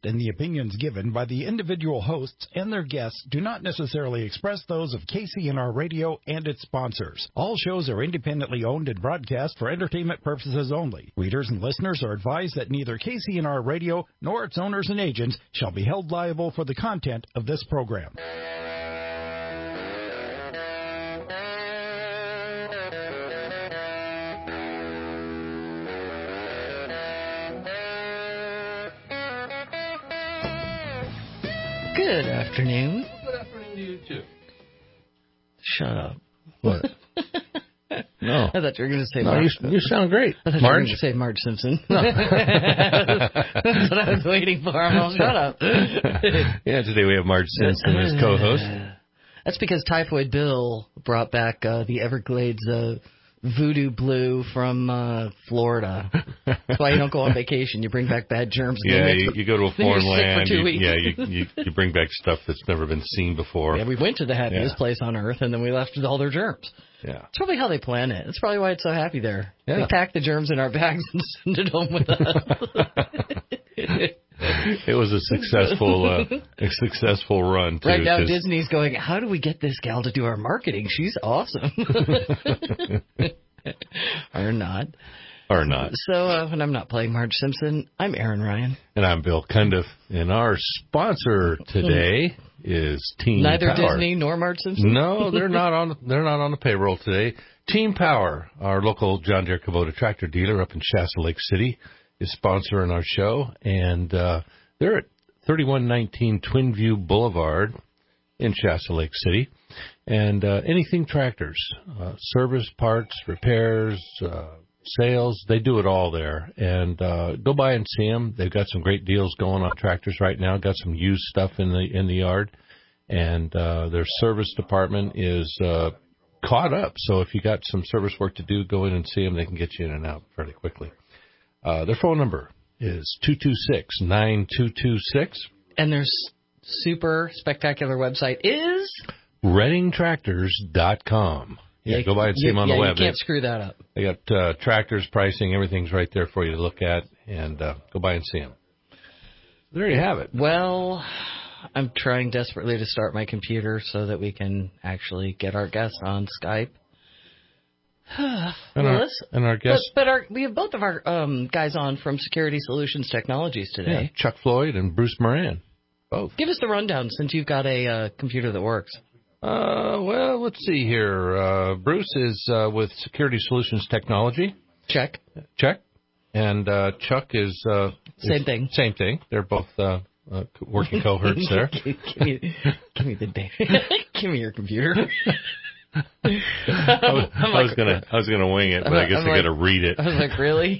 and the opinions given by the individual hosts and their guests do not necessarily express those of KCNR Radio and its sponsors. All shows are independently owned and broadcast for entertainment purposes only. Readers and listeners are advised that neither KCNR Radio nor its owners and agents shall be held liable for the content of this program. Good afternoon. Good afternoon to you, too. Shut up. What? No. I thought you were going to say no, Marge. you sound great. I thought you were going to say Marge Simpson. No. That's what I was waiting for. Well, shut up. Yeah, today we have Marge Simpson as co-host. That's because Typhoid Bill brought back the Everglades voodoo blue from Florida. That's why you don't go on vacation. You bring back bad germs. Yeah, you go to a foreign land. For 2 weeks. You bring back stuff that's never been seen before. Yeah, we went to the happiest place on Earth, and then we left with all their germs. Yeah. That's probably how they plan it. That's probably why it's so happy there. Yeah. We pack the germs in our bags and send it home with us. It was a successful run, too. Right now, Disney's going, how do we get this gal to do our marketing? She's awesome. Or not. Or not. So, when I'm not playing Marge Simpson, I'm Aaron Ryan. And I'm Bill Cundiff. And our sponsor today is Team Power. Neither Disney nor Marge Simpson? No, they're not on the payroll today. Team Power, our local John Deere Kubota tractor dealer up in Shasta Lake City, is sponsoring our show. And they're at 3119 Twinview Boulevard in Shasta Lake City. And anything tractors, service, parts, repairs, sales, they do it all there. And go by and see them. They've got some great deals going on tractors right now. Got some used stuff in the yard. And their service department is caught up. So if you got some service work to do, go in and see them. They can get you in and out fairly quickly. Their phone number is 226-9226. And their super spectacular website is ReddingTractors.com. Yeah, go by and see them on the web. You can't screw that up. They got tractors, pricing, everything's right there for you to look at, and go by and see them. There you have it. Well, I'm trying desperately to start my computer so that we can actually get our guests on Skype. And our guests. But we have both of our guys on from Security Solutions Technologies today. Yeah, Chuck Floyd and Bruce Moran. Both. Give us the rundown since you've got a computer that works. Well, let's see here. Bruce is with Security Solutions Technology. Check. And Chuck is... Same thing. Same thing. They're both working cohorts there. Give me the day. Give me your computer. I was gonna wing it, but I guess I got to read it. I was like, really?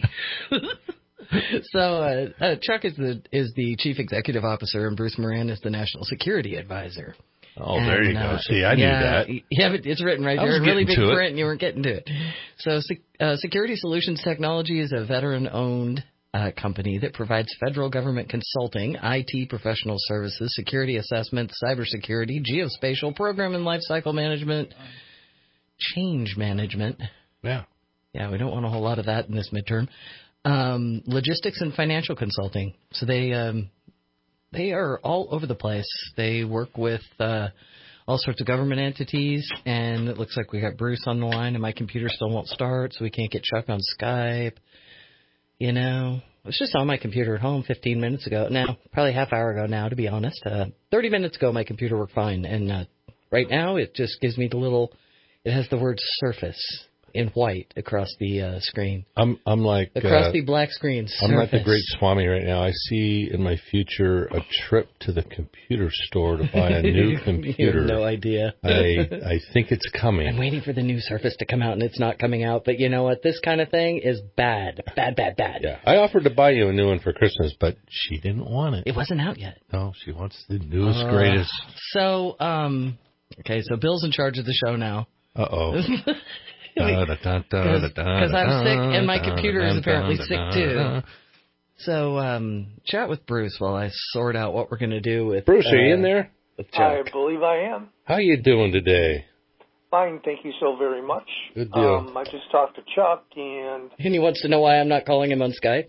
So Chuck is the Chief Executive Officer, and Bruce Moran is the National Security Advisor. Oh, there you go. See, I knew that. Yeah, but it's written right there in really big print, and you weren't getting to it. So Security Solutions Technology is a veteran-owned company that provides federal government consulting, IT professional services, security assessment, cybersecurity, geospatial, program and lifecycle management, change management. Yeah. Yeah, we don't want a whole lot of that in this midterm. Logistics and financial consulting. So they are all over the place. They work with all sorts of government entities, and it looks like we got Bruce on the line, and my computer still won't start, so we can't get Chuck on Skype. You know, I was just on my computer at home 15 minutes ago. Now, probably half hour ago now, to be honest. 30 minutes ago, my computer worked fine, and right now it just gives me it has the word Surface in white across the screen. I'm like... Across the black screen, Surface. I'm like the great Swami right now. I see in my future a trip to the computer store to buy a new computer. You have no idea. I think it's coming. I'm waiting for the new Surface to come out, and it's not coming out. But you know what? This kind of thing is bad. Bad, bad, bad. Yeah. I offered to buy you a new one for Christmas, but she didn't want it. It wasn't out yet. No, she wants the newest, greatest. So, okay, so Bill's in charge of the show now. Uh-oh. Because I'm sick, and my computer is apparently sick, too. So, chat with Bruce while I sort out what we're going to do with... Bruce, are you in there? I believe I am. How you doing today? Fine, thank you so very much. Good deal. I just talked to Chuck, and he wants to know why I'm not calling him on Skype?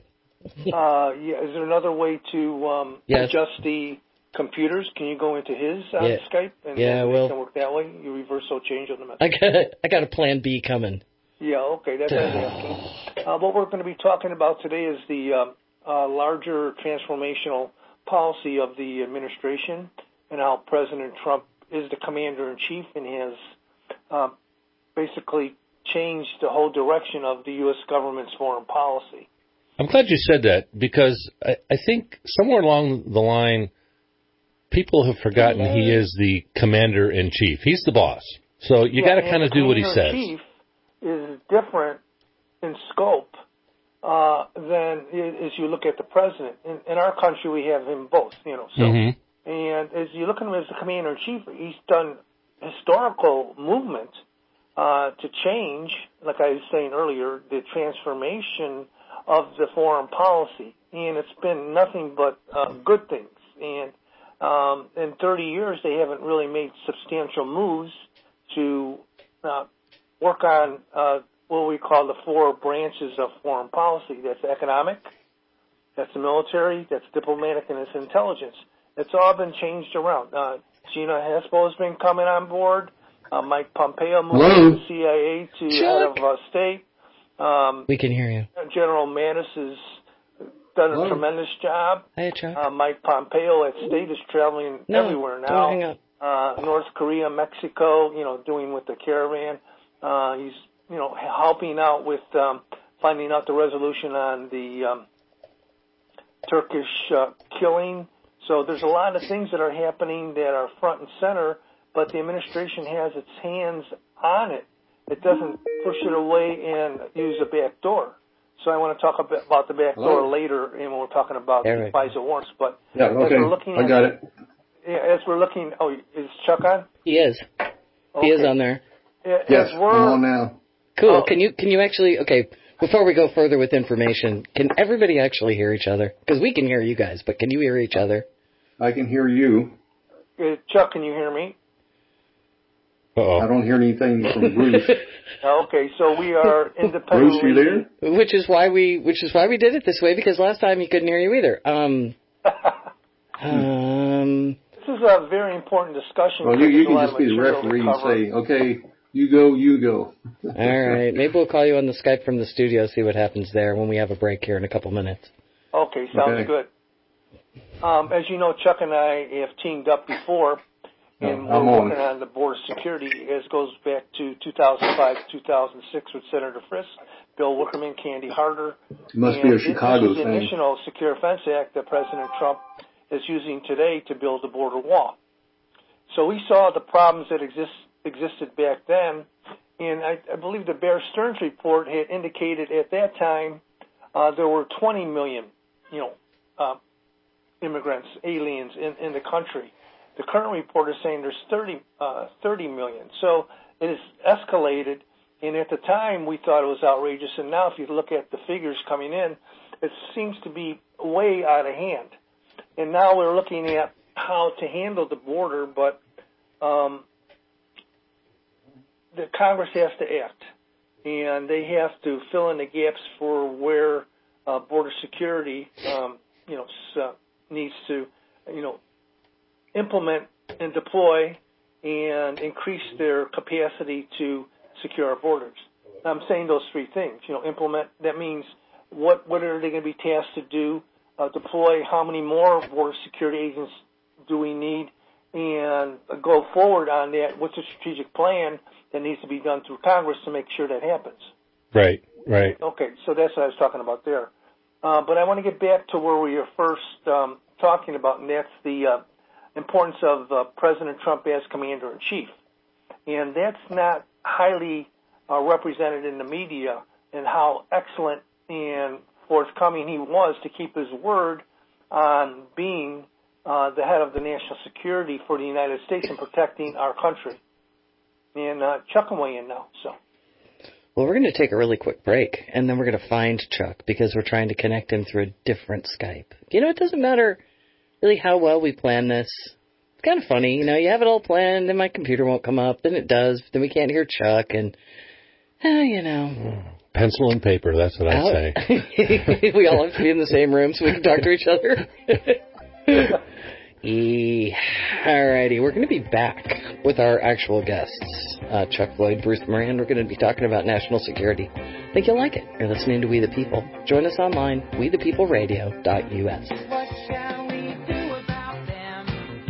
Is there another way to Yes. adjust the computers? Can you go into his Skype and well, it can work that way? You reversal change on the message. I got a plan B coming. Yeah, okay, that's what I was asking. What we're going to be talking about today is the larger transformational policy of the administration and how President Trump is the commander-in-chief and has basically changed the whole direction of the U.S. government's foreign policy. I'm glad you said that because I think somewhere along the line, people have forgotten he is the commander-in-chief. He's the boss. So you got to kind of do what he says. Commander-in-chief is different in scope than as you look at the president. In our country, we have him both, So, and as you look at him as the commander-in-chief, he's done historical movement to change, like I was saying earlier, the transformation of the foreign policy. And it's been nothing but good things. And in 30 years, they haven't really made substantial moves to work on what we call the four branches of foreign policy. That's economic, that's the military, that's diplomatic, and it's intelligence. It's all been changed around. Gina Haspel has been coming on board. Mike Pompeo moved from the CIA to head of state. We can hear you. General Mattis has done a tremendous job. Hey, Chuck. Mike Pompeo at state is traveling everywhere now. Don't hang up. North Korea, Mexico, doing with the caravan. He's, helping out with finding out the resolution on the Turkish killing. So there's a lot of things that are happening that are front and center, but the administration has its hands on it. It doesn't push it away and use a back door. So I want to talk a bit about the back door later, and when we're talking about the FISA warrants. But as we're looking at, I got it. As we're looking, is Chuck on? He is. Okay. He is on there. Yes, I'm on now. Cool. Can you actually, before we go further with information, can everybody actually hear each other? Because we can hear you guys, but can you hear each other? I can hear you. Chuck, can you hear me? Uh-oh. I don't hear anything from Bruce. Okay, so we are independently. Bruce, you there? Which is why we did it this way, because last time he couldn't hear you either. This is a very important discussion. Well, you can just be the referee and say, okay, you go. All right. Maybe we'll call you on the Skype from the studio, see what happens there when we have a break here in a couple minutes. Okay, sounds good. As you know, Chuck and I have teamed up before, and we're working on the border security. It goes back to 2005, 2006 with Senator Frist, Bill Wickerman, Candy Harder. It must be a Chicago thing. This is the National Secure Fence Act that President Trump is using today to build a border wall. So we saw the problems that existed back then, and I believe the Bear Stearns report had indicated at that time there were 20 million, immigrants, aliens in the country. The current report is saying there's 30 million. So it has escalated, and at the time we thought it was outrageous, and now if you look at the figures coming in, it seems to be way out of hand. And now we're looking at how to handle the border, but the Congress has to act, and they have to fill in the gaps for where border security, needs to, implement and deploy and increase their capacity to secure our borders. I'm saying those three things. Implement, that means what are they going to be tasked to do? Deploy, how many more border security agents do we need? And go forward on that. What's a strategic plan that needs to be done through Congress to make sure that happens? Right. Okay, so that's what I was talking about there. But I want to get back to where we were first talking about, and that's the importance of President Trump as commander-in-chief. And that's not highly represented in the media, and how excellent and forthcoming he was to keep his word on being the head of the national security for the United States and protecting our country. And Chuck can weigh in now. Well, we're going to take a really quick break, and then we're going to find Chuck because we're trying to connect him through a different Skype. It doesn't matter really how well we plan this. It's kind of funny, you have it all planned, then my computer won't come up, then it does, then we can't hear Chuck, and, Pencil and paper, that's what I'd say. We all have to be in the same room so we can talk to each other. Alrighty, we're going to be back with our actual guests, Chuck Floyd, Bruce Moran. We're going to be talking about national security. I think you'll like it. You're listening to We the People. Join us online, wethepeopleradio.us. What shall we do about them?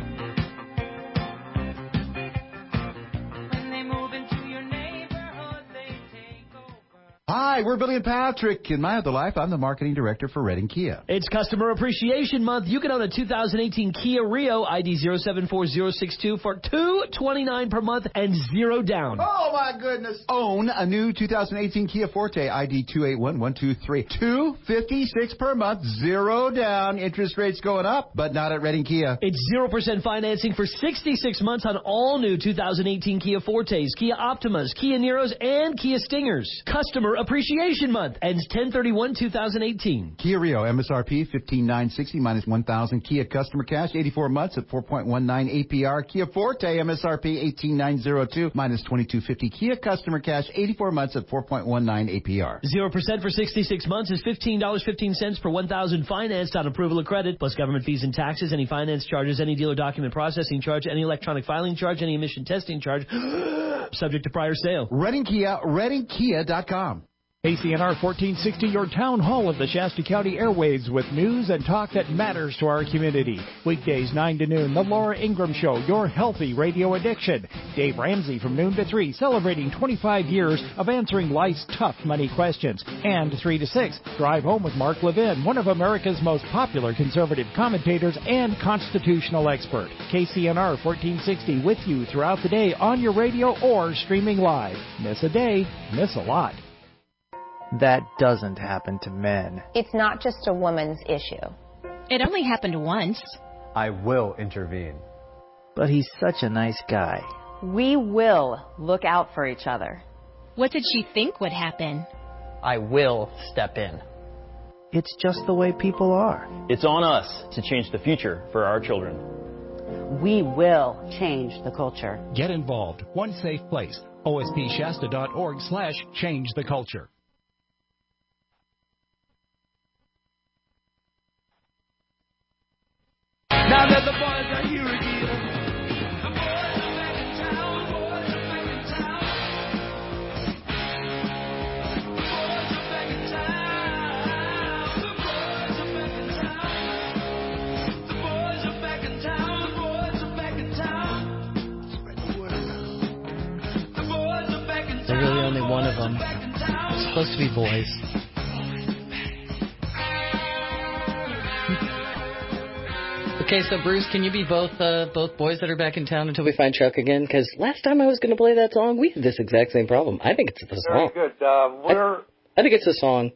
When they move into your neighborhood, they take over. Hi, we're Billy and Patrick. In my other life, I'm the marketing director for Redding Kia. It's Customer Appreciation Month. You can own a 2018 Kia Rio ID 074062 for $229 per month and $0 down. Oh, my goodness. Own a new 2018 Kia Forte ID 281123. $256 per month, $0 down. Interest rates going up, but not at Redding Kia. It's 0% financing for 66 months on all new 2018 Kia Fortes, Kia Optimas, Kia Niros, and Kia Stingers. Customer Appreciation Month ends 10/31/2018. Kia Rio, MSRP $15,960 minus $1,000. Kia Customer Cash, 84 months at 4.19 APR. Kia Forte, MSRP $18,902 minus $22.50. Kia Customer Cash, 84 months at 4.19 APR. 0% for 66 months is $15.15 per $1,000 financed on approval of credit, plus government fees and taxes, any finance charges, any dealer document processing charge, any electronic filing charge, any emission testing charge, subject to prior sale. Redding Kia, ReddingKia.com. KCNR 1460, your town hall of the Shasta County airwaves with news and talk that matters to our community. Weekdays 9 to noon, The Laura Ingram Show, your healthy radio addiction. Dave Ramsey from noon to 3, celebrating 25 years of answering life's tough money questions. And 3 to 6, Drive Home with Mark Levin, one of America's most popular conservative commentators and constitutional expert. KCNR 1460 with you throughout the day on your radio or streaming live. Miss a day, miss a lot. That doesn't happen to men. It's not just a woman's issue. It only happened once. I will intervene. But he's such a nice guy. We will look out for each other. What did she think would happen? I will step in. It's just the way people are. It's on us to change the future for our children. We will change the culture. Get involved. One safe place. ospshasta.org/change the culture. Now that the boys are here again. The boys are back in town. Boys are back in town. The boys are back in town. The boys are back in town. The boys are back in town. The boys are back in town. Spread the word around. The boys are back in town. There's really only one of them. It's supposed to be boys. Okay, so Bruce, can you be both boys that are back in town until we find Chuck again? Because last time I was going to play that song, we had this exact same problem. I think it's the song. Very good. I think it's the song.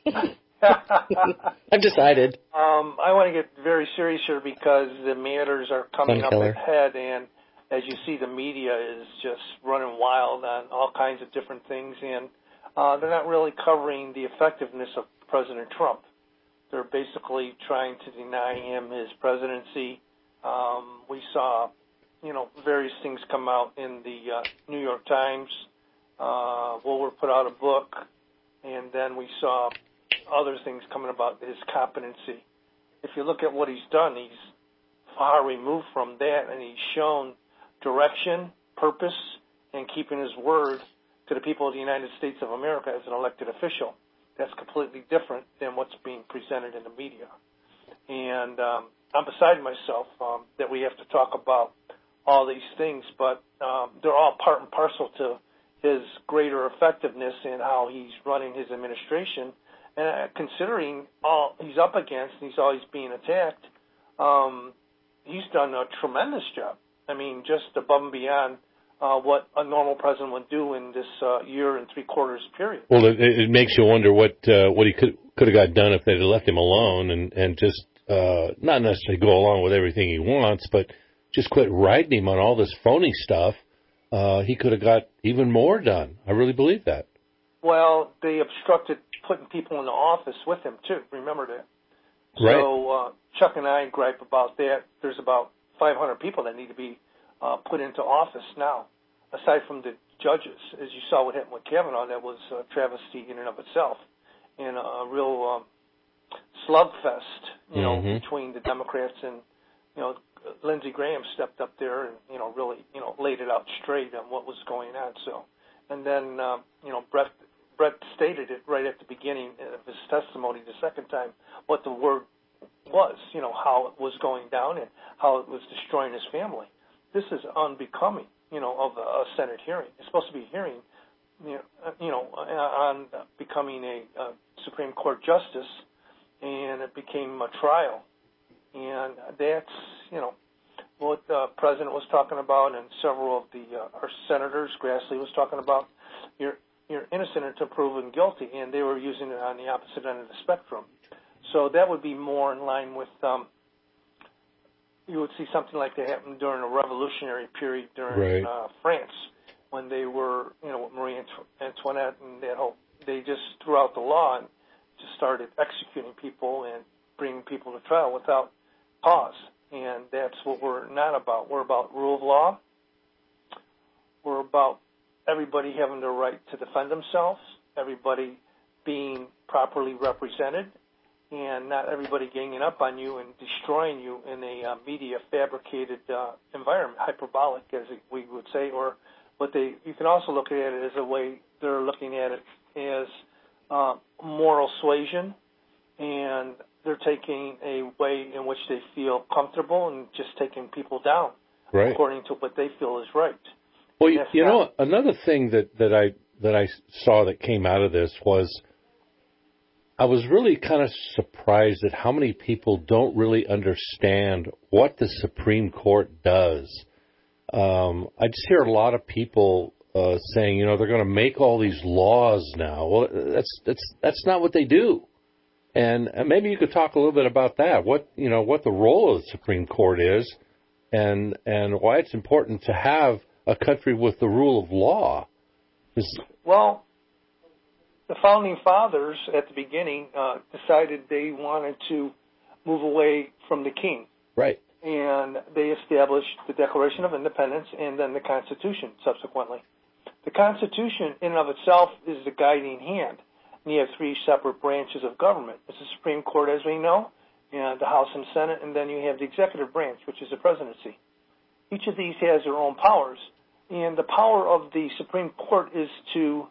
I've decided. I want to get very serious here because the matters are coming up ahead, and as you see, the media is just running wild on all kinds of different things, and they're not really covering the effectiveness of President Trump. They're basically trying to deny him his presidency. We saw, various things come out in the New York Times. Woolworth put out a book, and then we saw other things coming about his competency. If you look at what he's done, he's far removed from that, and he's shown direction, purpose, and keeping his word to the people of the United States of America as an elected official. That's completely different than what's being presented in the media. And I'm beside myself that we have to talk about all these things, but they're all part and parcel to his greater effectiveness in how he's running his administration. And considering all he's up against, and he's always being attacked, he's done a tremendous job. I mean, just above and beyond what a normal president would do in this year and 3/4 period. Well, it makes you wonder what he could have got done if they'd have left him alone and just not necessarily go along with everything he wants, but just quit riding him on all this phony stuff. He could have got even more done. I really believe that. Well, they obstructed putting people in the office with him, too. Remember that. Right. So Chuck and I gripe about that. There's about 500 people that need to be put into office now. aside from the judges, as you saw what happened with Kavanaugh, that was a travesty in and of itself, and a real slugfest, between the Democrats and, Lindsey Graham stepped up there and, really, laid it out straight on what was going on. So, and then, Brett stated it right at the beginning of his testimony the second time, what the word was, how it was going down and how it was destroying his family. This is unbecoming, of a Senate hearing. It's supposed to be a hearing, on becoming a Supreme Court justice, and it became a trial. And that's, what the president was talking about, and several of our senators, Grassley was talking about. You're innocent until proven guilty, and they were using it on the opposite end of the spectrum. So that would be more in line with, you would see something like that happen during a revolutionary period during France, when they were, with Marie Antoinette and that whole, they just threw out the law and just started executing people and bringing people to trial without cause. And that's what we're not about. We're about rule of law. We're about everybody having the right to defend themselves, everybody being properly represented, and not everybody ganging up on you and destroying you in a media fabricated environment, hyperbolic, as we would say, or you can also look at it as a way they're looking at it as moral suasion, and they're taking a way in which they feel comfortable and just taking people down according to what they feel is right. Well, another thing that I saw that came out of this was I was really kind of surprised at how many people don't really understand what the Supreme Court does. I just hear a lot of people saying, they're going to make all these laws now. Well, that's not what they do. And maybe you could talk a little bit about that. What the role of the Supreme Court is, and why it's important to have a country with the rule of law. Well, the Founding Fathers at the beginning decided they wanted to move away from the king. Right. And they established the Declaration of Independence and then the Constitution subsequently. The Constitution in and of itself is the guiding hand. And you have three separate branches of government. It's the Supreme Court, as we know, and the House and Senate, and then you have the executive branch, which is the presidency. Each of these has their own powers. And the power of the Supreme Court is to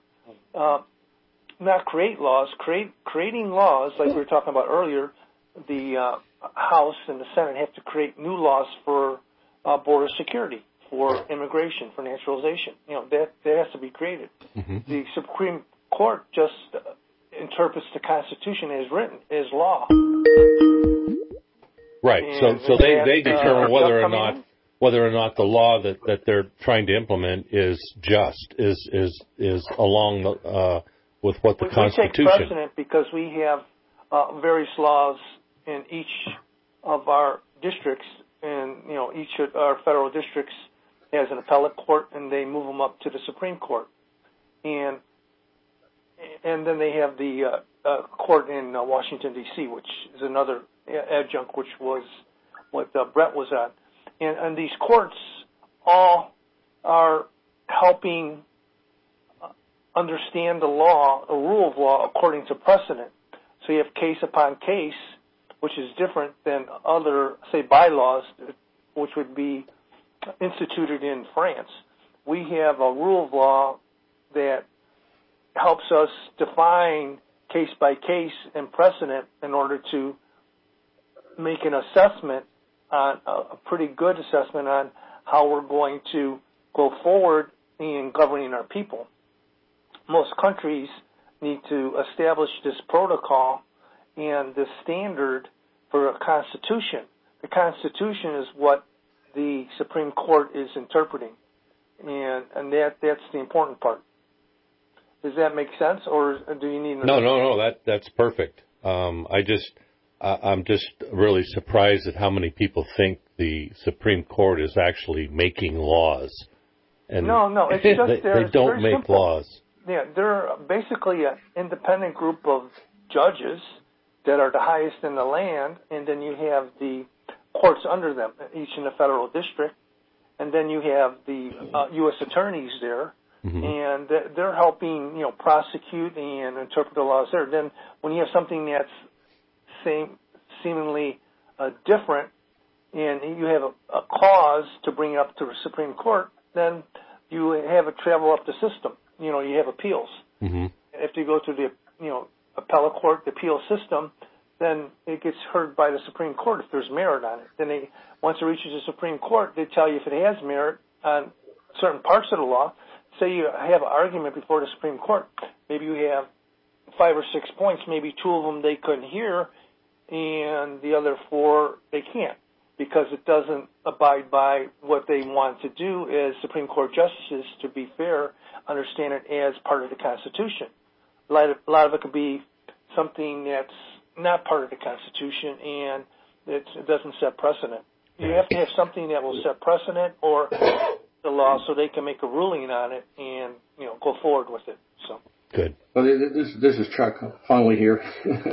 not create laws. Creating laws, like we were talking about earlier, the House and the Senate have to create new laws for border security, for immigration, for naturalization. That has to be created. Mm-hmm. The Supreme Court just interprets the Constitution as written, as law. Right. And so they determine whether or not the law that they're trying to implement is just, is along with what the Constitution. We take precedent because we have various laws in each of our districts, and each of our federal districts has an appellate court, and they move them up to the Supreme Court, and then they have the court in Washington D.C., which is another adjunct, which was what Brett was at, and these courts all are helping understand the law, a rule of law according to precedent. So you have case upon case, which is different than other, say, bylaws, which would be instituted in France. We have a rule of law that helps us define case by case and precedent in order to make an assessment, a pretty good assessment on how we're going to go forward in governing our people. Most countries need to establish this protocol and the standard for a constitution. The Constitution is what the Supreme Court is interpreting, and that's the important part. Does that make sense, or do you need? No. That's perfect. I'm just really surprised at how many people think the Supreme Court is actually making laws. And no, it's just they don't make simple laws. Yeah, they're basically an independent group of judges that are the highest in the land, and then you have the courts under them, each in the federal district, and then you have the U.S. attorneys there, and they're helping, prosecute and interpret the laws there. Then when you have something that's seemingly different, and you have a cause to bring it up to the Supreme Court, then you have it travel up the system. You have appeals. If you go to the, appellate court, the appeal system, then it gets heard by the Supreme Court if there's merit on it. Then once it reaches the Supreme Court, they tell you if it has merit on certain parts of the law. Say you have an argument before the Supreme Court. Maybe you have 5 or 6 points. Maybe 2 of them they couldn't hear, and the other 4 they can't, because it doesn't abide by what they want to do as Supreme Court justices, to be fair, understand it as part of the Constitution. A lot of it could be something that's not part of the Constitution, and it doesn't set precedent. You have to have something that will set precedent or the law so they can make a ruling on it and, go forward with it. So good. Well, this is Chuck finally here.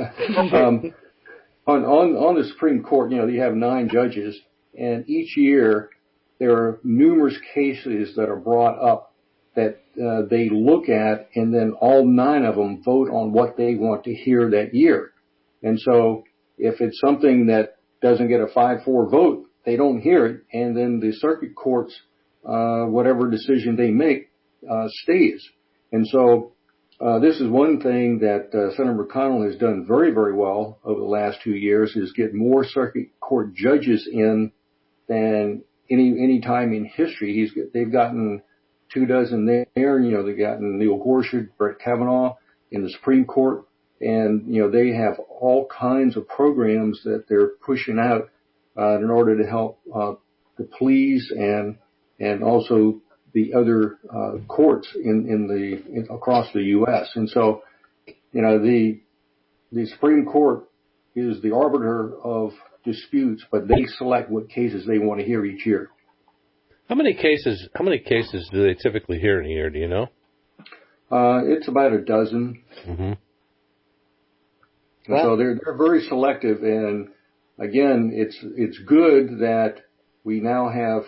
On the Supreme Court, you have 9 judges, and each year there are numerous cases that are brought up that they look at, and then all 9 of them vote on what they want to hear that year. And so if it's something that doesn't get a 5-4 vote, they don't hear it, and then the circuit courts, whatever decision they make, stays. And so this is one thing that Senator McConnell has done very, very well over the last 2 years, is get more circuit court judges in than any time in history. They've gotten 24 there. They've gotten Neil Gorsuch, Brett Kavanaugh in the Supreme Court, and they have all kinds of programs that they're pushing out in order to help the police and also the other courts across the U.S. And so, the Supreme Court is the arbiter of disputes, but they select what cases they want to hear each year. How many cases do they typically hear in a year? Do you know? It's about a dozen. And so they're very selective, and again, it's good that we now have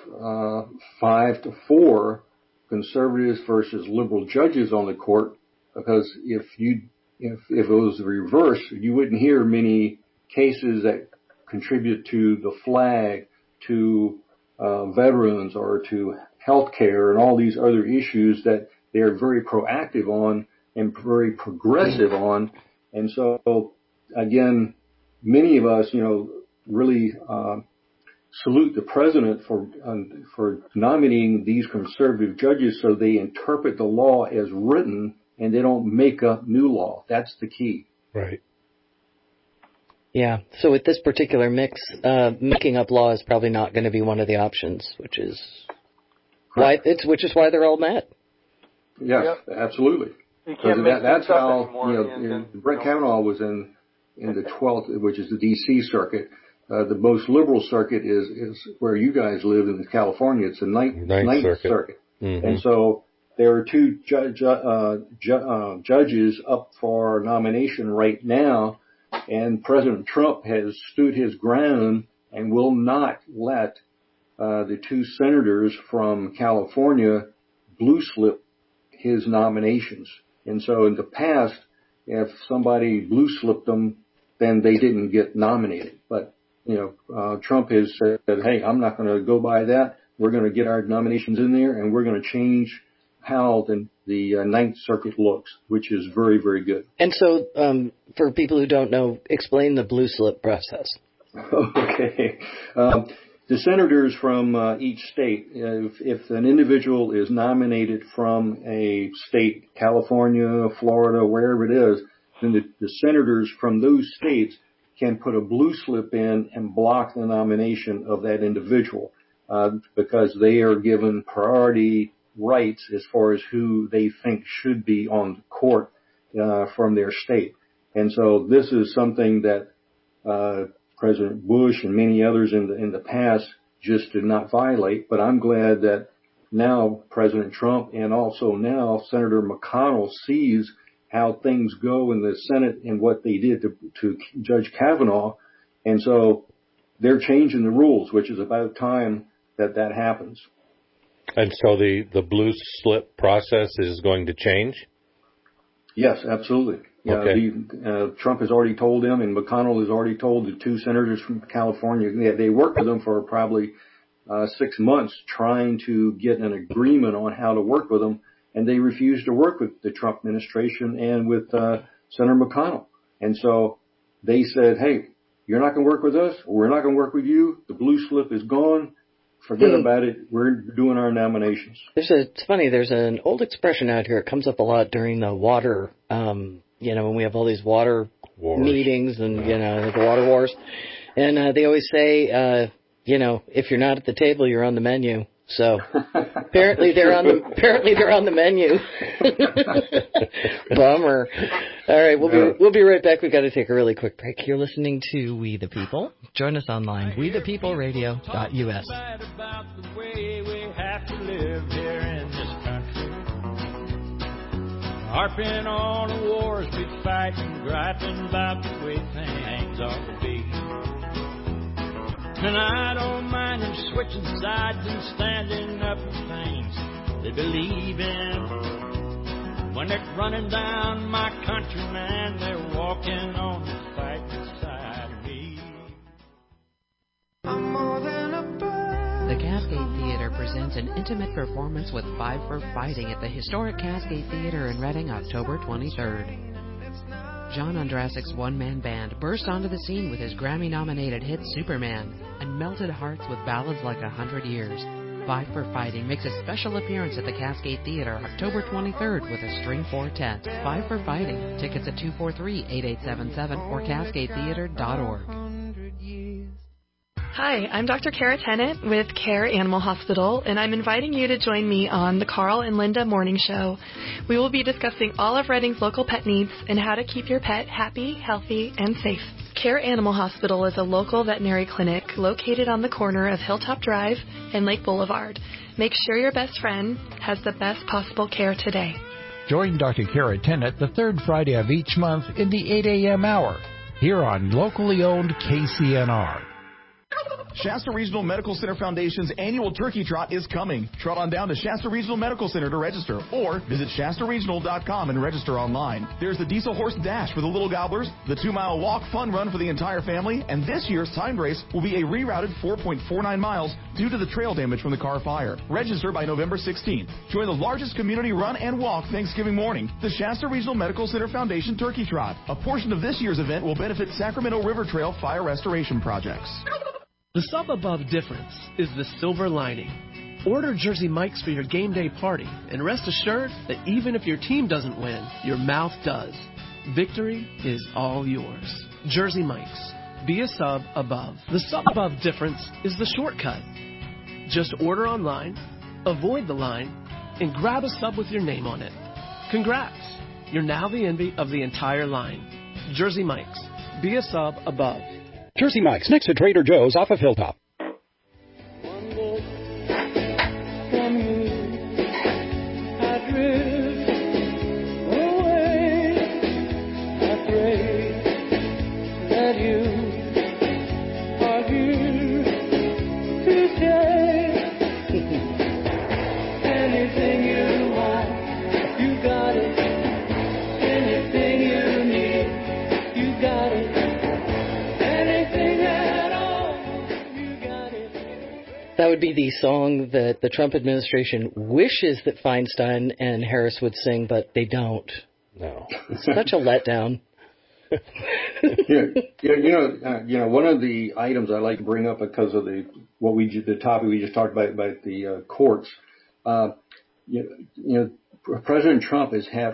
5-4 conservatives versus liberal judges on the court, because if it was the reverse, you wouldn't hear many cases that contribute to the flag, to veterans, or to health care and all these other issues that they're very proactive on and very progressive on. And so, again, many of us, really salute the president for nominating these conservative judges so they interpret the law as written and they don't make up new law. That's the key. Right. Yeah. So with this particular mix, making up law is probably not going to be one of the options, which is why they're all mad. Yes, absolutely. That's how Brett Kavanaugh was in the 12th, which is the D.C. circuit. The most liberal circuit is where you guys live in California. It's the ninth circuit. And so there are 2 judges up for nomination right now, and President Trump has stood his ground and will not let the 2 senators from California blue slip his nominations. And so in the past, if somebody blue slipped them, then they didn't get nominated. But Trump has said, hey, I'm not going to go by that. We're going to get our nominations in there, and we're going to change how the Ninth Circuit looks, which is very, very good. And so, for people who don't know, explain the blue slip process. Okay. The senators from each state, if an individual is nominated from a state, California, Florida, wherever it is, then the senators from those states can put a blue slip in and block the nomination of that individual, because they are given priority rights as far as who they think should be on the court from their state. And so this is something that President Bush and many others in the past just did not violate. But I'm glad that now President Trump and also now Senator McConnell sees how things go in the Senate and what they did to Judge Kavanaugh. And so they're changing the rules, which is about time that happens. And so the blue slip process is going to change? Yes, absolutely. Yeah, okay. Trump has already told them, and McConnell has already told the two senators from California. They worked with them for probably 6 months trying to get an agreement on how to work with them, and they refused to work with the Trump administration and with Senator McConnell. And so they said, hey, you're not going to work with us. We're not going to work with you. The blue slip is gone. Forget about it. We're doing our nominations. It's funny. There's an old expression out here. It comes up a lot during the water, when we have all these water meetings and, the water wars. And they always say, if you're not at the table, you're on the menu. So apparently they're on the menu. Bummer. All right, we'll be right back. We've got to take a really quick break. You're listening to We the People. Join us online, wethepeopleradio.us. About the way we have to live here in this country. Harping on the wars we fight and griping about the way things ought to be. And I don't mind them switching sides and standing up for things they believe in. When they're running down my country, man, they're walking on the fighting side of me. I'm more than a bird. The Cascade Theater presents an intimate performance with Five for Fighting at the historic Cascade Theater in Reading, October 23rd. John Ondrasik's one-man band burst onto the scene with his Grammy-nominated hit Superman and melted hearts with ballads like 100 Years. Five for Fighting makes a special appearance at the Cascade Theater October 23rd with a string quartet. Five for Fighting. Tickets at 243-8877 or cascadetheater.org. Hi, I'm Dr. Kara Tennant with Care Animal Hospital, and I'm inviting you to join me on the Carl and Linda Morning Show. We will be discussing all of Reading's local pet needs and how to keep your pet happy, healthy, and safe. Care Animal Hospital is a local veterinary clinic located on the corner of Hilltop Drive and Lake Boulevard. Make sure your best friend has the best possible care today. Join Dr. Kara Tennant the third Friday of each month in the 8 a.m. hour here on locally owned KCNR. Shasta Regional Medical Center Foundation's annual Turkey Trot is coming. Trot on down to Shasta Regional Medical Center to register, or visit shastaregional.com and register online. There's the Diesel Horse Dash for the little gobblers, the 2-mile walk fun run for the entire family, and this year's timed race will be a rerouted 4.49 miles due to the trail damage from the car fire. Register by November 16th. Join the largest community run and walk Thanksgiving morning, the Shasta Regional Medical Center Foundation Turkey Trot. A portion of this year's event will benefit Sacramento River Trail fire restoration projects. The sub above difference is the silver lining. Order Jersey Mike's for your game day party, and rest assured that even if your team doesn't win, your mouth does. Victory is all yours. Jersey Mike's. Be a sub above. The sub above difference is the shortcut. Just order online, avoid the line, and grab a sub with your name on it. Congrats! You're now the envy of the entire line. Jersey Mike's. Be a sub above. Jersey Mike's, next to Trader Joe's off of Hilltop. That would be the song that the Trump administration wishes that Feinstein and Harris would sing, but they don't. No. It's such a letdown. One of the items I like to bring up because of the topic we just talked about the courts. President Trump has had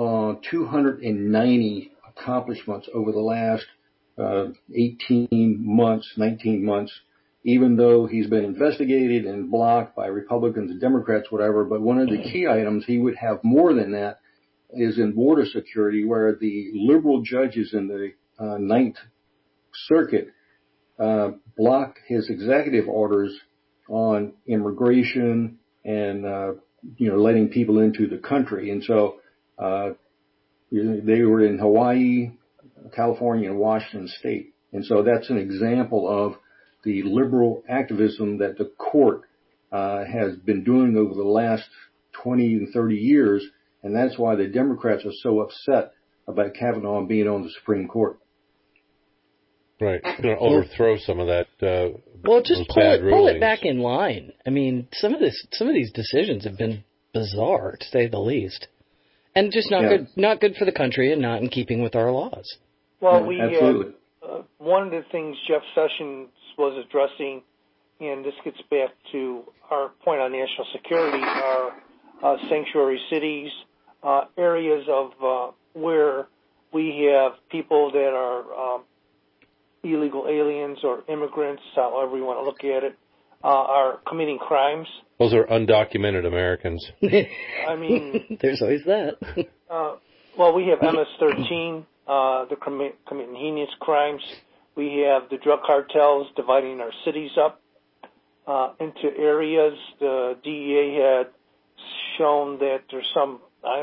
290 accomplishments over the last 19 months. Even though he's been investigated and blocked by Republicans and Democrats, whatever. But one of the key items he would have more than that is in border security, where the liberal judges in the Ninth Circuit blocked his executive orders on immigration and, letting people into the country. And so they were in Hawaii, California, and Washington State. And so that's an example of the liberal activism that the court has been doing over the last 20 and 30 years, and that's why the Democrats are so upset about Kavanaugh being on the Supreme Court. Right. It's going to overthrow some of that. Well, just pull it back in line. I mean, some of these decisions have been bizarre, to say the least, and just not good for the country, and not in keeping with our laws. Well, absolutely. One of the things Jeff Sessions was addressing, and this gets back to our point on national security, are sanctuary cities, areas of where we have people that are illegal aliens or immigrants, however you want to look at it, are committing crimes. Those are undocumented Americans. I mean, there's always that. Well, we have MS-13, they're committing heinous crimes. We have the drug cartels dividing our cities up into areas. The DEA had shown that there's some,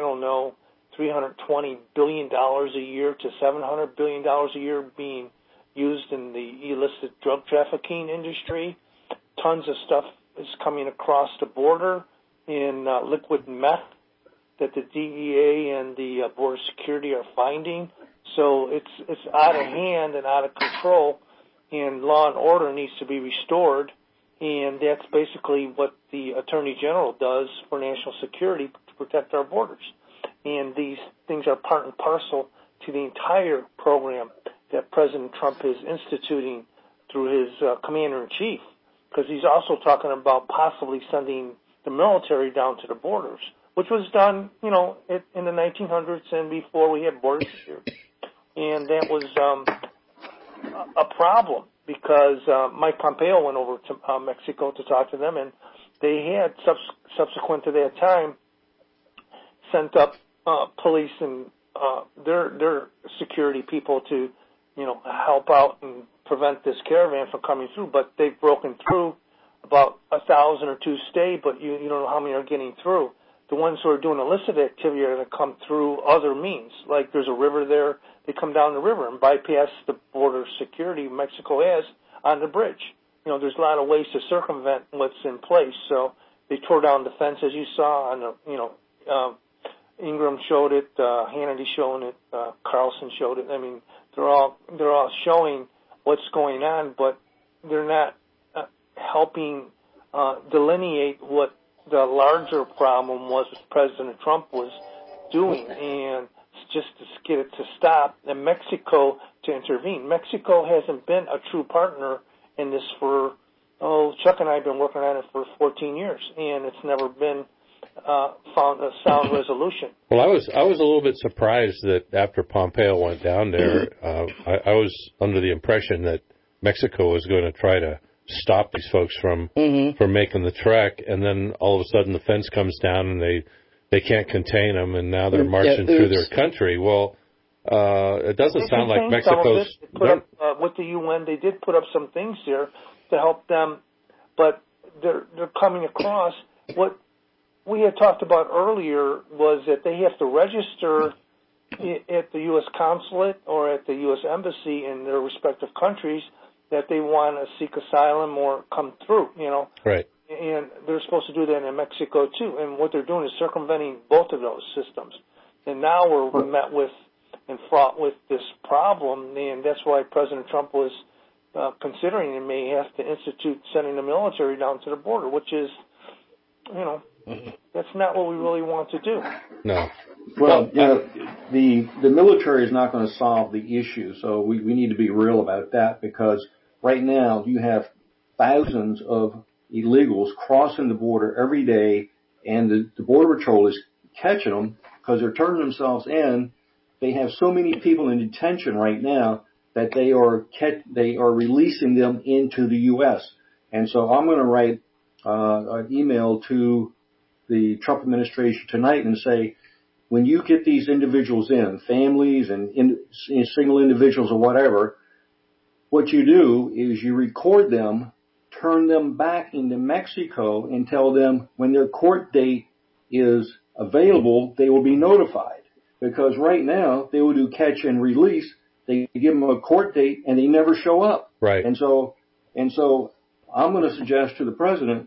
$320 billion a year to $700 billion a year being used in the illicit drug trafficking industry. Tons of stuff is coming across the border in liquid meth that the DEA and the Border Security are finding. So it's out of hand and out of control, and law and order needs to be restored. And that's basically what the Attorney General does for national security to protect our borders. And these things are part and parcel to the entire program that President Trump is instituting through his commander-in-chief, because he's also talking about possibly sending the military down to the borders, which was done, in the 1900s and before we had border security. And that was a problem because Mike Pompeo went over to Mexico to talk to them, and they had, subsequent to that time, sent up police and their security people to, help out and prevent this caravan from coming through. But they've broken through. About 1,000 or 2 stay, but you don't know how many are getting through. The ones who are doing illicit activity are going to come through other means. Like there's a river there. They come down the river and bypass the border security Mexico has on the bridge. There's a lot of ways to circumvent what's in place. So they tore down the fence, as you saw on the, Ingram showed it, Hannity showing it, Carlson showed it. I mean, they're all showing what's going on, but they're not helping delineate what the larger problem was President Trump was doing, and just to get it to stop, and Mexico to intervene. Mexico hasn't been a true partner in this for, Chuck and I have been working on it for 14 years, and it's never been found a sound resolution. Well, I was a little bit surprised that after Pompeo went down there, I was under the impression that Mexico was going to try to stop these folks from making the trek, and then all of a sudden the fence comes down and they can't contain them, and now they're marching through their country. Well, it doesn't sound like Mexico's with the UN. They did put up some things here to help them, but they're coming across. What we had talked about earlier was that they have to register at the U.S. consulate or at the U.S. embassy in their respective countries that they want to seek asylum or come through, Right. And they're supposed to do that in Mexico, too. And what they're doing is circumventing both of those systems. And now we're met with and fraught with this problem, and that's why President Trump was considering and may have to institute sending the military down to the border, which is, that's not what we really want to do. No. Well, the military is not going to solve the issue, so we need to be real about that, because right now you have thousands of illegals crossing the border every day, and the Border Patrol is catching them because they're turning themselves in. They have so many people in detention right now that they are releasing them into the U.S. And so I'm going to write an email to the Trump administration tonight and say, when you get these individuals in, families and single individuals or whatever, what you do is you record them, turn them back into Mexico, and tell them when their court date is available, they will be notified. Because right now, they will do catch and release. They give them a court date, and they never show up. Right. And so I'm going to suggest to the president,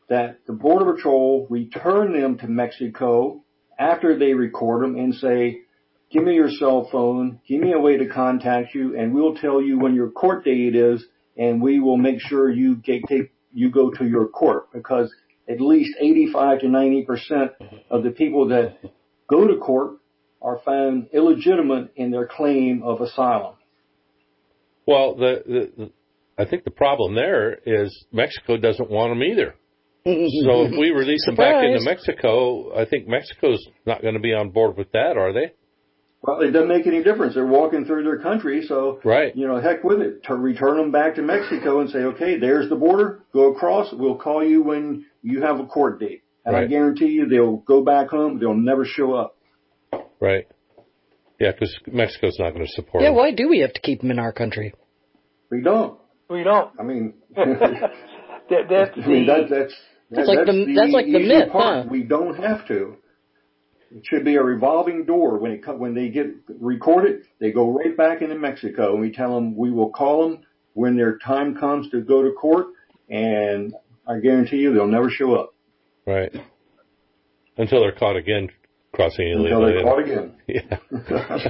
that the Border Patrol return them to Mexico after they record them and say, give me your cell phone, give me a way to contact you, and we'll tell you when your court date is, and we will make sure you go to your court, because at least 85 to 90% of the people that go to court are found illegitimate in their claim of asylum. Well, I think the problem there is Mexico doesn't want them either. So if we release them back into Mexico, I think Mexico's not going to be on board with that, are they? Well, it doesn't make any difference. They're walking through their country, so, heck with it. To return them back to Mexico and say, okay, there's the border, go across, we'll call you when you have a court date. And I guarantee you they'll go back home, they'll never show up. Right. Yeah, because Mexico's not going to support them. Yeah, why do we have to keep them in our country? We don't. I mean, that's like the myth, huh? We don't have to. It should be a revolving door. When they get recorded, they go right back into Mexico, and we tell them we will call them when their time comes to go to court, and I guarantee you they'll never show up. Right. Until they're caught again crossing illegally. Until they're caught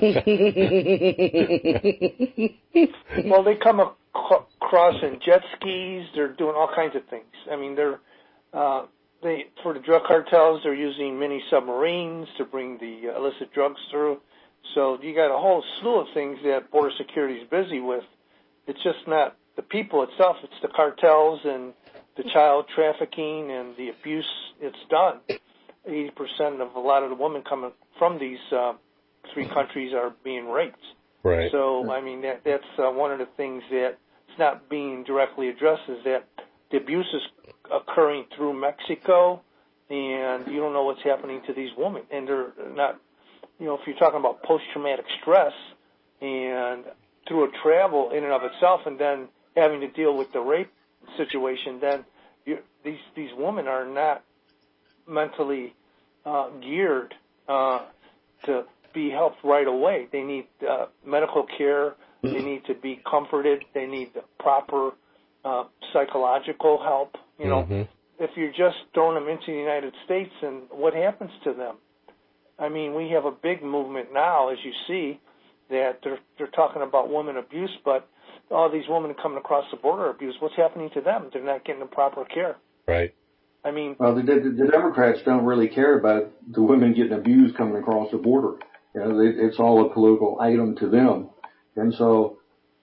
again. Well, they come across in jet skis. They're doing all kinds of things. I mean, for the drug cartels, they're using mini submarines to bring the illicit drugs through. So you got a whole slew of things that Border Security is busy with. It's just not the people itself. It's the cartels and the child trafficking and the abuse it's done. 80% of a lot of the women coming from these three countries are being raped. Right. So, I mean, that's one of the things that it's not being directly addressed, is that the abuse is occurring through Mexico, and you don't know what's happening to these women. And they're not, if you're talking about post-traumatic stress and through a travel in and of itself, and then having to deal with the rape situation, then these women are not mentally geared to be helped right away. They need medical care. They need to be comforted. They need the proper psychological help. If you're just throwing them into the United States, and what happens to them? I mean, we have a big movement now, as you see, that they're talking about women abuse, but all these women coming across the border abuse, what's happening to them? They're not getting the proper care. Right. I mean, well, the Democrats don't really care about the women getting abused coming across the border. It's all a political item to them, and so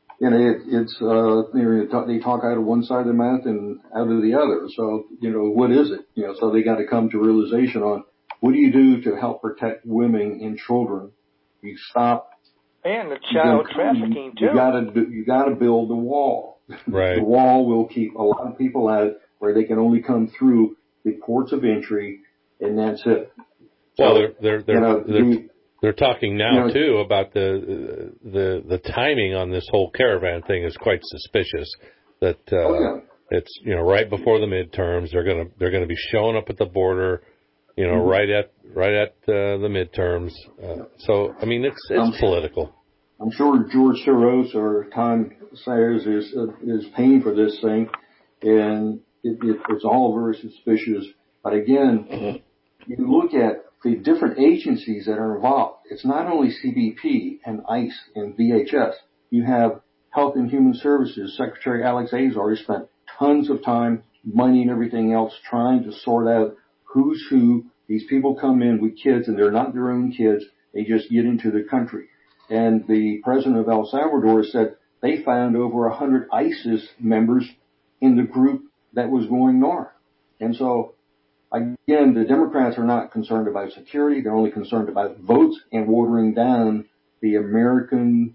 they talk out of one side of their mouth and out of the other. So what is it? So they got to come to realization on what do you do to help protect women and children. You stop. And the child trafficking too. You got to build the wall. Right. The wall will keep a lot of people out where they can only come through the ports of entry, and that's it. Well, they're talking now too about the timing on this whole caravan thing is quite suspicious. That it's right before the midterms. They're gonna be showing up at the border, right at the midterms. So I mean it's political. I'm sure George Soros or Tom Sayers is paying for this thing, and it's all very suspicious. But again, you look at the different agencies that are involved. It's not only CBP and ICE and VHS. You have Health and Human Services. Secretary Alex Azar spent tons of time, money and everything else trying to sort out who's who. These people come in with kids, and they're not their own kids. They just get into the country. And the president of El Salvador said they found over 100 ISIS members in the group that was going north. And so, again, the Democrats are not concerned about security. They're only concerned about votes and watering down the American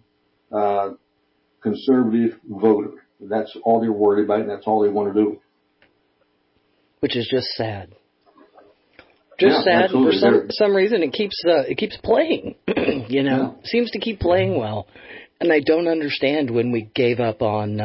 conservative voter. That's all they're worried about, and that's all they want to do. Which is just sad. Sad. Absolutely. For some reason, it keeps playing. Seems to keep playing well, and I don't understand when we gave up on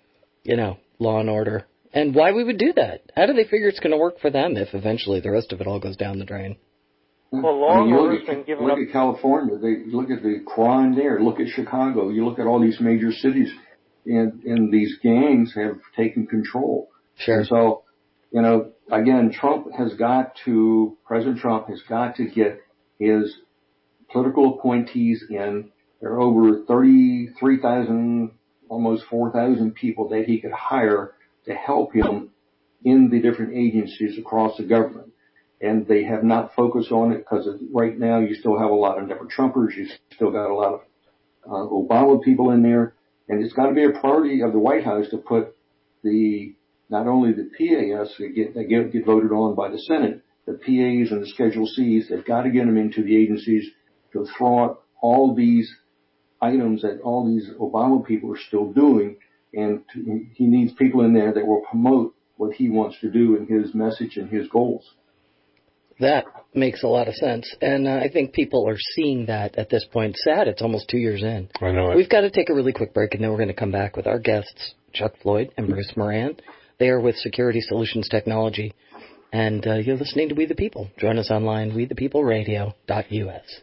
law and order. And why we would do that? How do they figure it's going to work for them if eventually the rest of it all goes down the drain? Well, law and order's been given up. Look at California. Look at the crime there. Look at Chicago. You look at all these major cities, and these gangs have taken control. Sure. And so Again, President Trump has got to get his political appointees in. There are over 33,000, almost 4,000 people that he could hire to help him in the different agencies across the government. And they have not focused on it because right now you still have a lot of never Trumpers. You still got a lot of Obama people in there. And it's got to be a priority of the White House to put not only the PAS that get voted on by the Senate, the PAs and the Schedule Cs, they've got to get them into the agencies to throw out all these items that all these Obama people are still doing. And he needs people in there that will promote what he wants to do and his message and his goals. That makes a lot of sense. And I think people are seeing that at this point. Sad, it's almost 2 years in. I know it. We've got to take a really quick break, and then we're going to come back with our guests, Chuck Floyd and Bruce Moran. They are with Security Solutions Technology. And you're listening to We the People. Join us online, wethepeopleradio.us.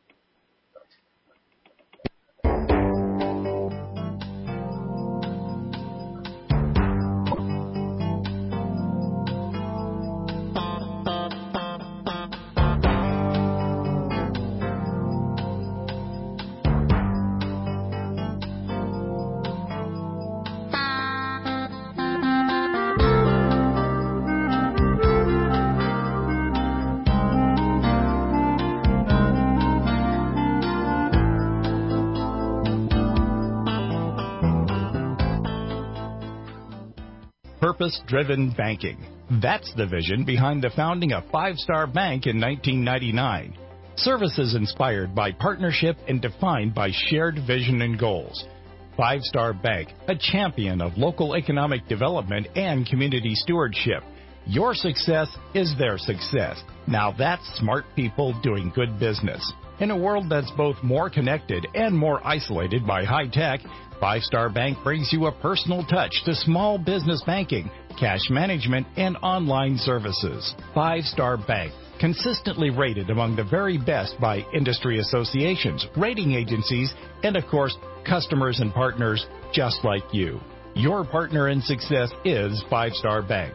Purpose-driven banking. That's the vision behind the founding of Five Star Bank in 1999. Services inspired by partnership and defined by shared vision and goals. Five Star Bank, a champion of local economic development and community stewardship. Your success is their success. Now that's smart people doing good business. In a world that's both more connected and more isolated by high tech, Five Star Bank brings you a personal touch to small business banking, cash management, and online services. Five Star Bank, consistently rated among the very best by industry associations, rating agencies, and of course, customers and partners just like you. Your partner in success is Five Star Bank.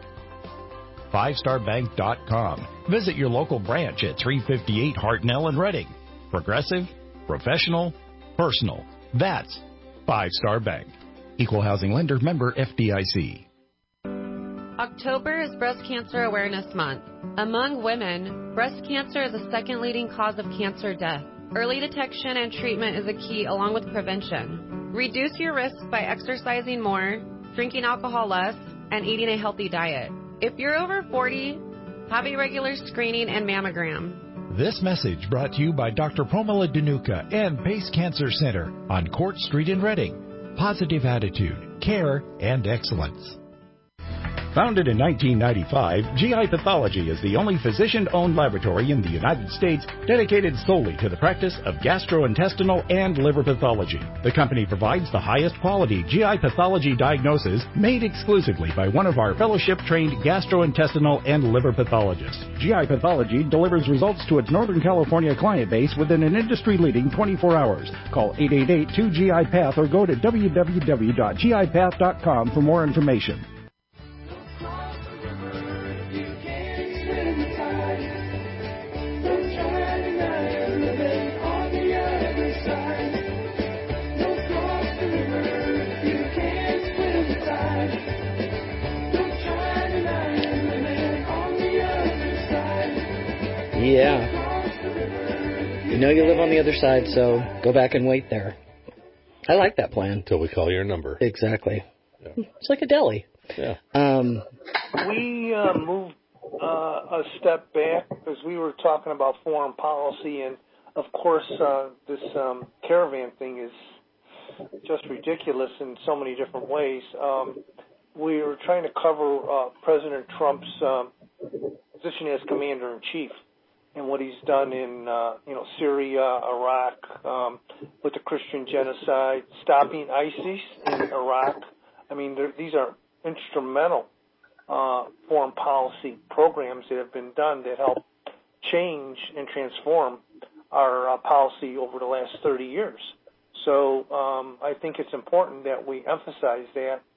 FiveStarBank.com. Visit your local branch at 358 Hartnell in Reading. Progressive, professional, personal. That's Five Star Bank. Equal housing lender, member FDIC. October is Breast Cancer Awareness Month. Among women, breast cancer is the second leading cause of cancer death. Early detection and treatment is a key along with prevention. Reduce your risk by exercising more, drinking alcohol less, and eating a healthy diet. If you're over 40, have a regular screening and mammogram. This message brought to you by Dr. Promila Danuka and Pace Cancer Center on Court Street in Reading. Positive attitude, care, and excellence. Founded in 1995, GI Pathology is the only physician-owned laboratory in the United States dedicated solely to the practice of gastrointestinal and liver pathology. The company provides the highest quality GI pathology diagnosis made exclusively by one of our fellowship-trained gastrointestinal and liver pathologists. GI Pathology delivers results to its Northern California client base within an industry-leading 24 hours. Call 888-2GI-PATH or go to www.gipath.com for more information. Yeah. You know you live on the other side, so go back and wait there. I like that plan. Until we call your number. Exactly. Yeah. It's like a deli. Yeah. We moved a step back because we were talking about foreign policy, and of course this caravan thing is just ridiculous in so many different ways. We were trying to cover President Trump's position as commander-in-chief and what he's done in Syria, Iraq, with the Christian genocide, stopping ISIS in Iraq. I mean, these are instrumental foreign policy programs that have been done that help change and transform our policy over the last 30 years. So I think it's important that we emphasize that.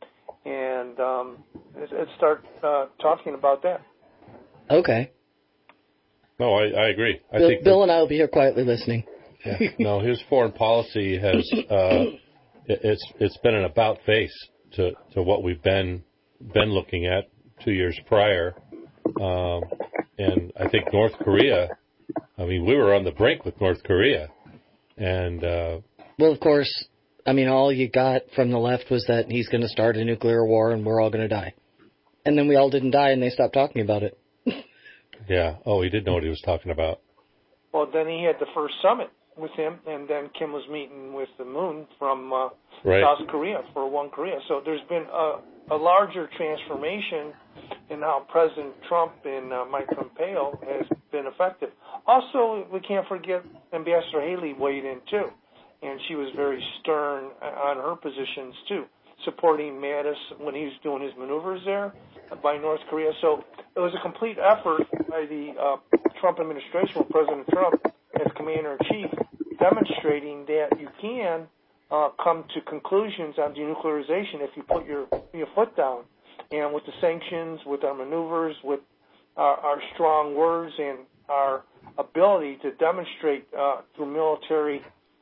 and let's start talking about that. Okay. No, I agree. I Bill, think Bill and I will be here quietly listening. Yeah. No, his foreign policy has it's been an about face to what we've been looking at 2 years prior, and I think North Korea. I mean, we were on the brink with North Korea, and well, of course, I mean, all you got from the left was that he's going to start a nuclear war and we're all going to die, and then we all didn't die and they stopped talking about it. Yeah. Oh, he did know what he was talking about. Well, then he had the first summit with him, and then Kim was meeting with the Moon from South Korea for One Korea. So there's been a larger transformation in how President Trump and Mike Pompeo has been effective. Also, we can't forget Ambassador Haley weighed in, too, and she was very stern on her positions, too, supporting Mattis when he was doing his maneuvers there by North Korea. So it was a complete effort by the Trump administration with President Trump as Commander-in-Chief, demonstrating that you can come to conclusions on denuclearization if you put your foot down. And with the sanctions, with our maneuvers, with our strong words and our ability to demonstrate through military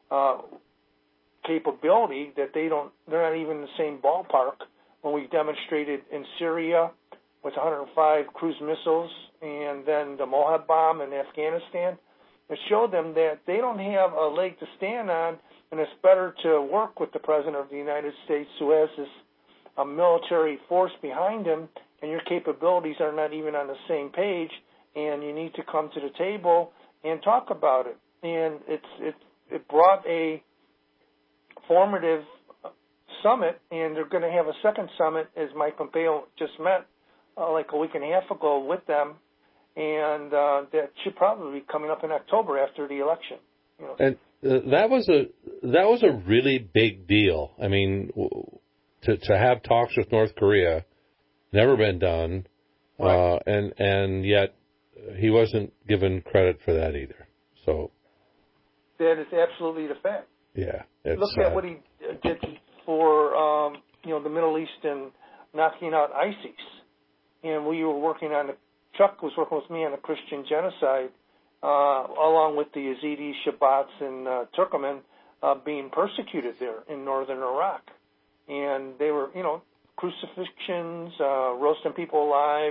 capability that they're not even in the same ballpark. When we demonstrated in Syria with 105 cruise missiles and then the Mohab bomb in Afghanistan, it showed them that they don't have a leg to stand on, and it's better to work with the President of the United States who has this military force behind him, and your capabilities are not even on the same page, and you need to come to the table and talk about it. And it brought a formative summit, and they're going to have a second summit, as Mike Pompeo just met like a week and a half ago with them, and that should probably be coming up in October after the election. You know. And that was a really big deal. I mean, to have talks with North Korea, never been done, right. And yet he wasn't given credit for that either. So that is absolutely the fact. Yeah, look at what he did for the Middle East and knocking out ISIS, and we were working on Chuck was working with me on a Christian genocide, along with the Yazidi, Shabbats, and Turkmen being persecuted there in northern Iraq. And they were, crucifixions, roasting people alive,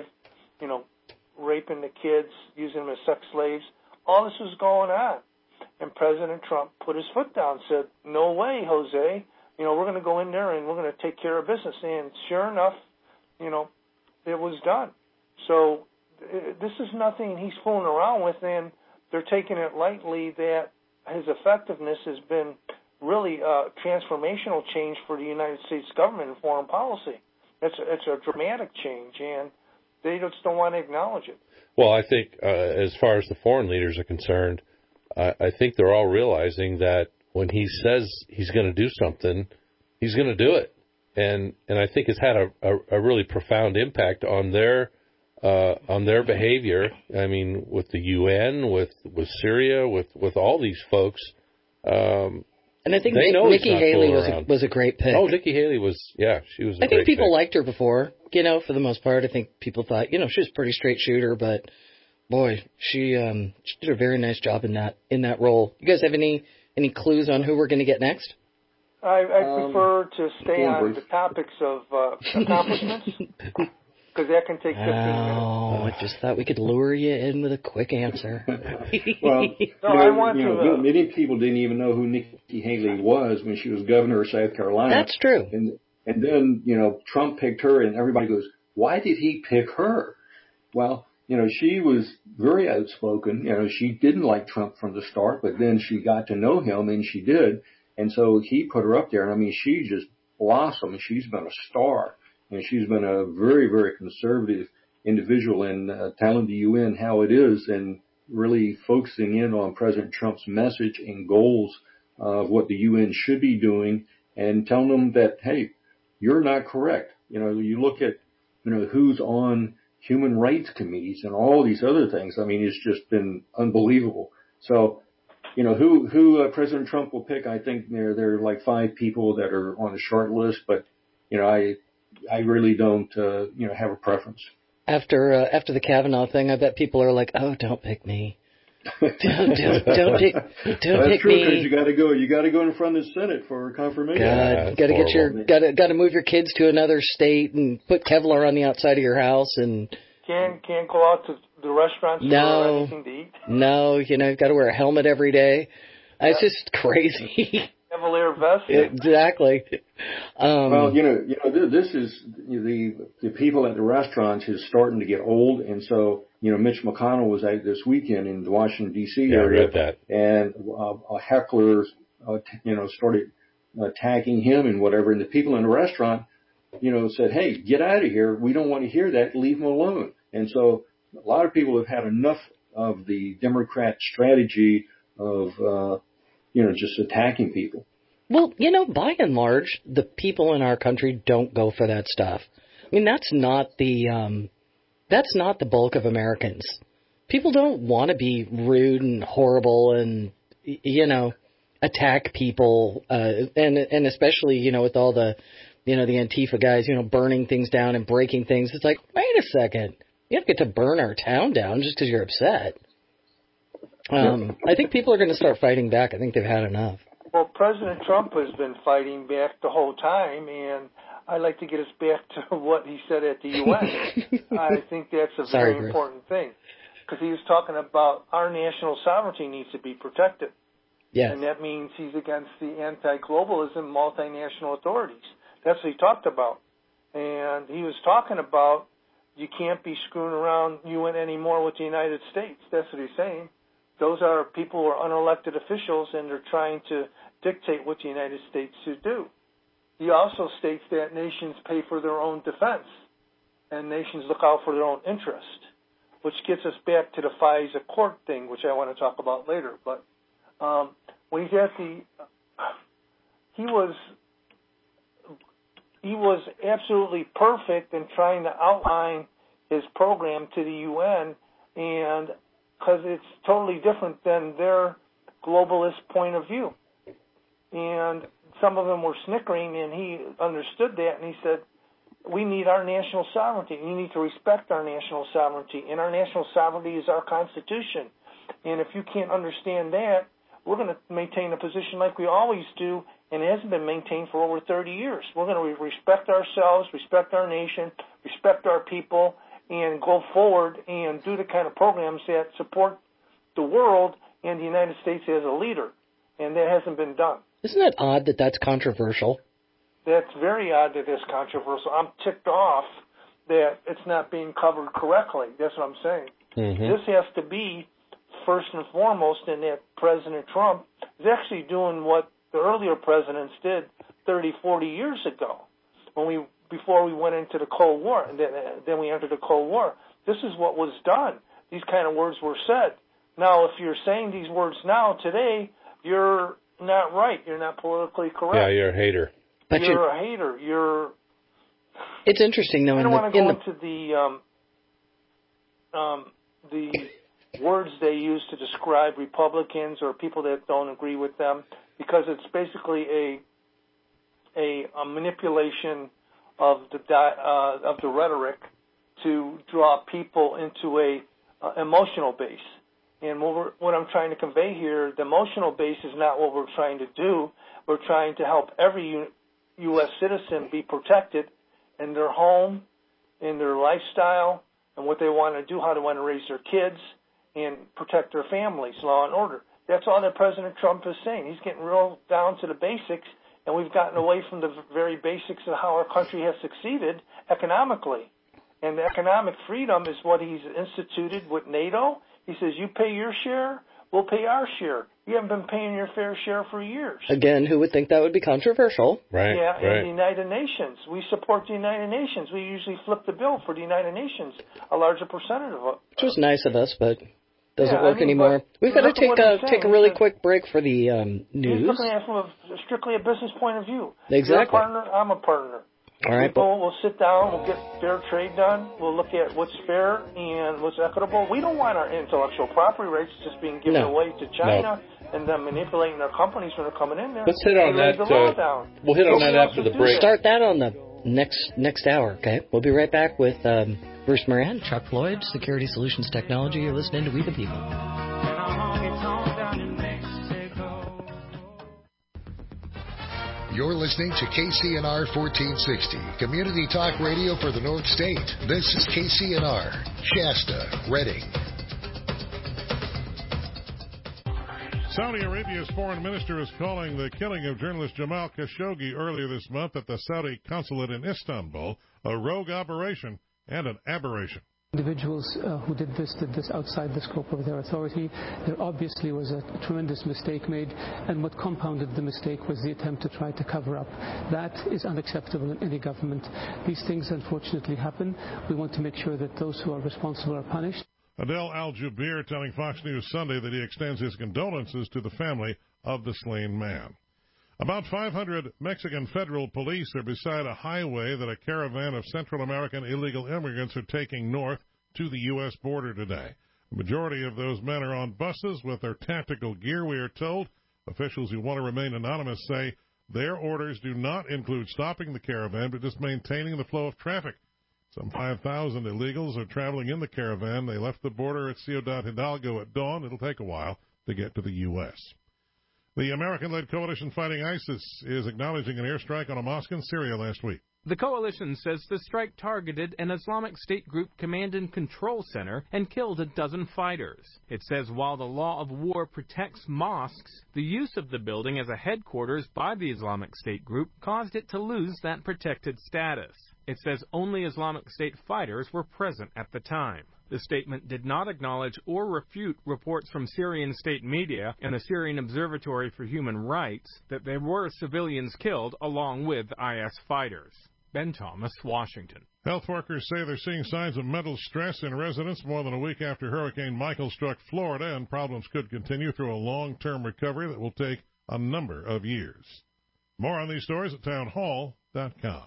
raping the kids, using them as sex slaves. All this was going on. And President Trump put his foot down, said, no way, Jose. We're going to go in there and we're going to take care of business. And sure enough, it was done. So this is nothing he's fooling around with, and they're taking it lightly that his effectiveness has been really a transformational change for the United States government and foreign policy. It's a dramatic change, and they just don't want to acknowledge it. Well, I think as far as the foreign leaders are concerned, I think they're all realizing that when he says he's going to do something, he's going to do it. And I think it's had a really profound impact on their behavior. I mean, with the UN, with Syria, with all these folks. And I think Nikki Haley was a great pick. Oh, Nikki Haley was, she was a great pick. I think people liked her before, for the most part. I think people thought, she was a pretty straight shooter, but boy, she did a very nice job in that role. You guys have any clues on who we're going to get next? I prefer to stay on the topics of accomplishments, because that can take 15 minutes. Oh, I just thought we could lure you in with a quick answer. Well, many people didn't even know who Nikki Haley was when she was governor of South Carolina. That's true. And then, Trump picked her, and everybody goes, why did he pick her? Well, she was very outspoken. She didn't like Trump from the start, but then she got to know him, and she did. And so he put her up there. And I mean, she just blossomed. She's been a star. And she's been a very, very conservative individual in telling the UN how it is and really focusing in on President Trump's message and goals of what the UN should be doing and telling them that, hey, you're not correct. You look at, who's on human rights committees and all these other things. I mean, it's just been unbelievable. So, who President Trump will pick, I think there are like 5 people that are on the short list, but, I really don't, have a preference. After the Kavanaugh thing, I bet people are like, "Oh, don't pick me. Don't pick That's true, me." because you got to go in front of the Senate for confirmation. Got to move your kids to another state and put Kevlar on the outside of your house and can't go out to the restaurants or anything to eat. No, you've got to wear a helmet every day. It's just crazy. Cavalier vest. Exactly. Well, this is the people at the restaurants is starting to get old, and so Mitch McConnell was out this weekend in the Washington D.C. area, I read that. And hecklers, started attacking him and whatever, and the people in the restaurant, said, "Hey, get out of here! We don't want to hear that. Leave him alone." And so a lot of people have had enough of the Democrat strategy of just attacking people. Well, by and large, the people in our country don't go for that stuff. I mean, that's not the bulk of Americans. People don't want to be rude and horrible and, attack people, and especially, with all the, the Antifa guys, burning things down and breaking things. It's like, wait a second. You don't get to burn our town down just because you're upset. I think people are going to start fighting back. I think they've had enough. Well, President Trump has been fighting back the whole time, and I'd like to get us back to what he said at the UN. I think that's a very important thing, because he was talking about our national sovereignty needs to be protected. Yes. And that means he's against the anti-globalism multinational authorities. That's what he talked about. And he was talking about you can't be screwing around UN anymore with the United States. That's what he's saying. Those are people who are unelected officials, and they're trying to dictate what the United States should do. He also states that nations pay for their own defense, and nations look out for their own interest, which gets us back to the FISA court thing, which I want to talk about later. But when he's at he was absolutely perfect in trying to outline his program to the UN, and because it's totally different than their globalist point of view. And some of them were snickering, and he understood that, and he said, we need our national sovereignty. You need to respect our national sovereignty, and our national sovereignty is our Constitution. And if you can't understand that, we're going to maintain a position like we always do, and it hasn't been maintained for over 30 years. We're going to respect ourselves, respect our nation, respect our people, and go forward and do the kind of programs that support the world and the United States as a leader. And that hasn't been done. Isn't it odd that that's controversial? That's very odd that it's controversial. I'm ticked off that it's not being covered correctly. That's what I'm saying. Mm-hmm. This has to be first and foremost, and that President Trump is actually doing what the earlier presidents did 30, 40 years ago before we went into the Cold War, and then we entered the Cold War. This is what was done. These kind of words were said. Now, if you're saying these words now, today, you're not right. You're not politically correct. Yeah, you're a hater. But you're a hater. It's interesting, though. I don't want to go into the words they use to describe Republicans or people that don't agree with them, because it's basically a manipulation of the rhetoric to draw people into a emotional base. And what I'm trying to convey here, the emotional base is not what we're trying to do. We're trying to help every U.S. citizen be protected in their home, in their lifestyle, and what they want to do, how they want to raise their kids, and protect their families, law and order. That's all that President Trump is saying. He's getting real down to the basics, and we've gotten away from the very basics of how our country has succeeded economically. And the economic freedom is what he's instituted with NATO. He says, you pay your share, we'll pay our share. You haven't been paying your fair share for years. Again, who would think that would be controversial? Right. Yeah, and the United Nations. We support the United Nations. We usually flip the bill for the United Nations, a larger percentage of it. Which was nice of us, but doesn't work anymore. We've got to take a really quick break for the news. He's looking at it from strictly a business point of view. Exactly. You're a partner, I'm a partner. All right. We'll sit down, we'll get fair trade done, we'll look at what's fair and what's equitable. We don't want our intellectual property rights just being given away to China and then manipulating their companies when they're coming in there. Let's hit on that. We'll hit on that after the break. Start that on the next hour, okay? We'll be right back with Bruce Moran, Chuck Floyd, Security Solutions Technology. You're listening to We the People. You're listening to KCNR 1460, Community Talk Radio for the North State. This is KCNR, Shasta, Redding. Saudi Arabia's foreign minister is calling the killing of journalist Jamal Khashoggi earlier this month at the Saudi consulate in Istanbul a rogue operation and an aberration. Individuals who did this outside the scope of their authority. There obviously was a tremendous mistake made, and what compounded the mistake was the attempt to try to cover up. That is unacceptable in any government. These things unfortunately happen. We want to make sure that those who are responsible are punished. Adel Al-Jubeir telling Fox News Sunday that he extends his condolences to the family of the slain man. About 500 Mexican federal police are beside a highway that a caravan of Central American illegal immigrants are taking north to the U.S. border today. The majority of those men are on buses with their tactical gear, we are told. Officials who want to remain anonymous say their orders do not include stopping the caravan, but just maintaining the flow of traffic. Some 5,000 illegals are traveling in the caravan. They left the border at Ciudad Hidalgo at dawn. It'll take a while to get to the U.S. The American-led coalition fighting ISIS is acknowledging an airstrike on a mosque in Syria last week. The coalition says the strike targeted an Islamic State group command and control center and killed a dozen fighters. It says while the law of war protects mosques, the use of the building as a headquarters by the Islamic State group caused it to lose that protected status. It says only Islamic State fighters were present at the time. The statement did not acknowledge or refute reports from Syrian state media and the Syrian Observatory for Human Rights that there were civilians killed along with IS fighters. Ben Thomas, Washington. Health workers say they're seeing signs of mental stress in residents more than a week after Hurricane Michael struck Florida, and problems could continue through a long-term recovery that will take a number of years. More on these stories at townhall.com.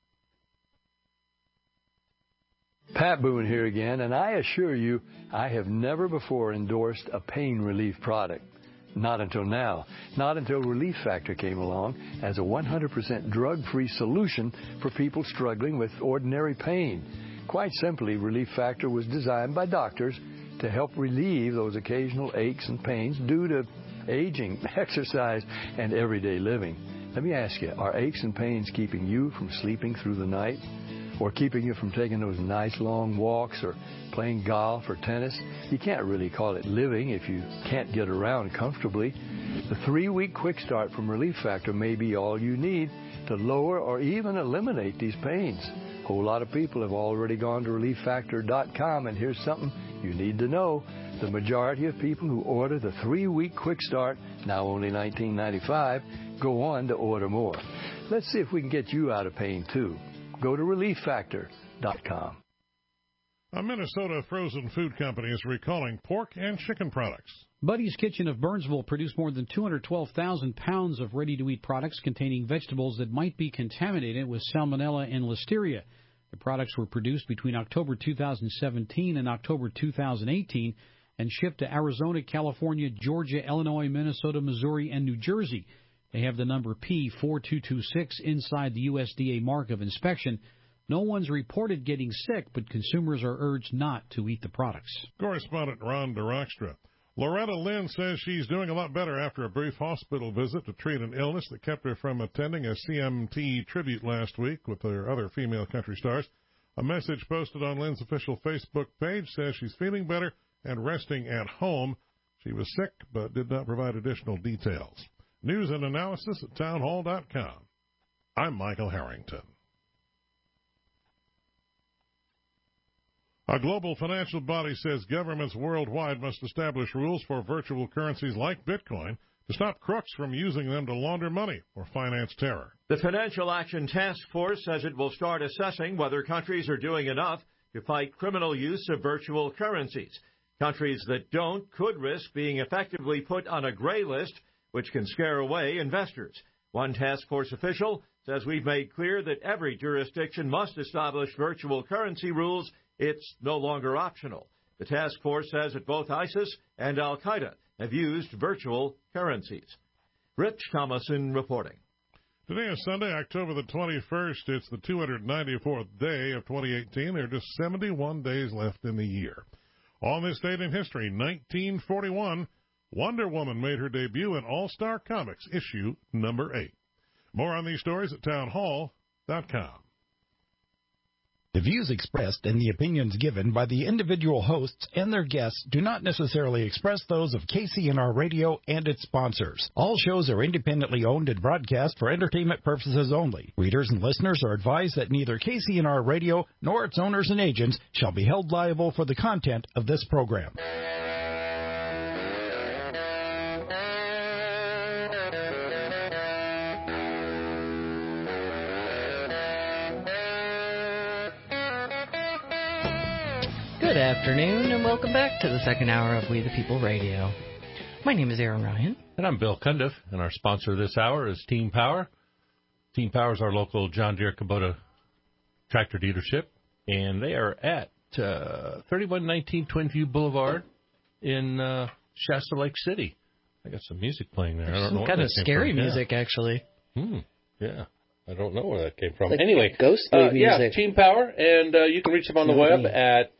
Pat Boone here again, and I assure you, I have never before endorsed a pain relief product. Not until now. Not until Relief Factor came along as a 100% drug-free solution for people struggling with ordinary pain. Quite simply, Relief Factor was designed by doctors to help relieve those occasional aches and pains due to aging, exercise, and everyday living. Let me ask you, are aches and pains keeping you from sleeping through the night? Or keeping you from taking those nice long walks or playing golf or tennis? You can't really call it living if you can't get around comfortably. The 3-week quick start from Relief Factor may be all you need to lower or even eliminate these pains. A whole lot of people have already gone to ReliefFactor.com, and here's something you need to know. The majority of people who order the 3-week quick start, now only $19.95, go on to order more. Let's see if we can get you out of pain too. Go to ReliefFactor.com. A Minnesota frozen food company is recalling pork and chicken products. Buddy's Kitchen of Burnsville produced more than 212,000 pounds of ready-to-eat products containing vegetables that might be contaminated with salmonella and listeria. The products were produced between October 2017 and October 2018 and shipped to Arizona, California, Georgia, Illinois, Minnesota, Missouri, and New Jersey. They have the number P4226 inside the USDA mark of inspection. No one's reported getting sick, but consumers are urged not to eat the products. Correspondent Ron DeRockstra. Loretta Lynn says she's doing a lot better after a brief hospital visit to treat an illness that kept her from attending a CMT tribute last week with her other female country stars. A message posted on Lynn's official Facebook page says she's feeling better and resting at home. She was sick, but did not provide additional details. News and analysis at townhall.com. I'm Michael Harrington. A global financial body says governments worldwide must establish rules for virtual currencies like Bitcoin to stop crooks from using them to launder money or finance terror. The Financial Action Task Force says it will start assessing whether countries are doing enough to fight criminal use of virtual currencies. Countries that don't could risk being effectively put on a gray list, which can scare away investors. One task force official says we've made clear that every jurisdiction must establish virtual currency rules. It's no longer optional. The task force says that both ISIS and Al-Qaeda have used virtual currencies. Rich Thomason reporting. Today is Sunday, October the 21st. It's the 294th day of 2018. There are just 71 days left in the year. On this date in history, 1941, Wonder Woman made her debut in All-Star Comics, issue number 8. More on these stories at townhall.com. The views expressed and the opinions given by the individual hosts and their guests do not necessarily express those of KCNR Radio and its sponsors. All shows are independently owned and broadcast for entertainment purposes only. Readers and listeners are advised that neither KCNR Radio nor its owners and agents shall be held liable for the content of this program. Good afternoon, and welcome back to the second hour of We the People Radio. My name is Aaron Ryan. And I'm Bill Cundiff, and our sponsor this hour is Team Power. Team Power is our local John Deere Kubota tractor dealership, and they are at 3119 Twinview Boulevard in Shasta Lake City. I got some music playing there. I don't know what kind that of came scary from. music, actually. Yeah. I don't know where that came from. Like anyway, ghostly music. Yeah, Team Power, and you can reach them on the web at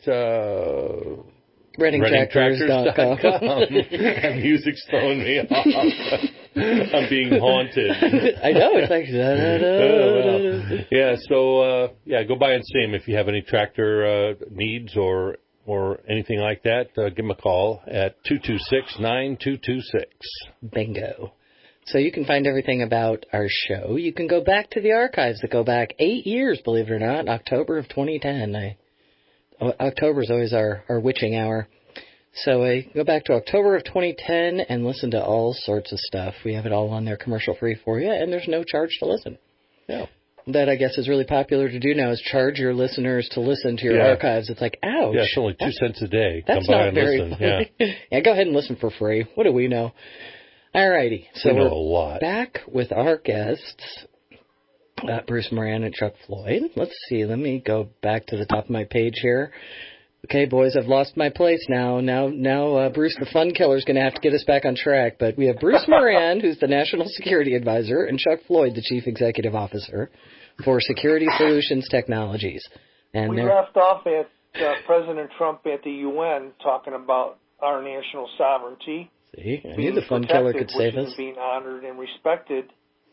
ReddingTractors.com. That music's throwing me off. I'm being haunted. I know, it's like... Yeah, so, go by and see them if you have any tractor needs or anything like that. Give them a call at 226-9226. Bingo. So you can find everything about our show. You can go back to the archives that go back 8 years, believe it or not, October of 2010. October is always our witching hour. So go back to October of 2010 and listen to all sorts of stuff. We have it all on there commercial-free for you, and there's no charge to listen. Yeah. That, I guess, is really popular to do now, is charge your listeners to listen to your archives. It's like, ouch. Yeah, it's only 2 cents a day. That's Come by not and very listen. funny. Yeah. Yeah, go ahead and listen for free. What do we know? All righty. So we know we're a lot. Back with our guests, Bruce Moran and Chuck Floyd. Let's see. Let me go back to the top of my page here. Okay, boys, I've lost my place now. Now, Bruce the Fun Killer is going to have to get us back on track. But we have Bruce Moran, who's the National Security Advisor, and Chuck Floyd, the Chief Executive Officer for Security Solutions Technologies. And we left off at President Trump at the UN talking about our national sovereignty. See, I knew the Fun Killer could save us. Being honored and respected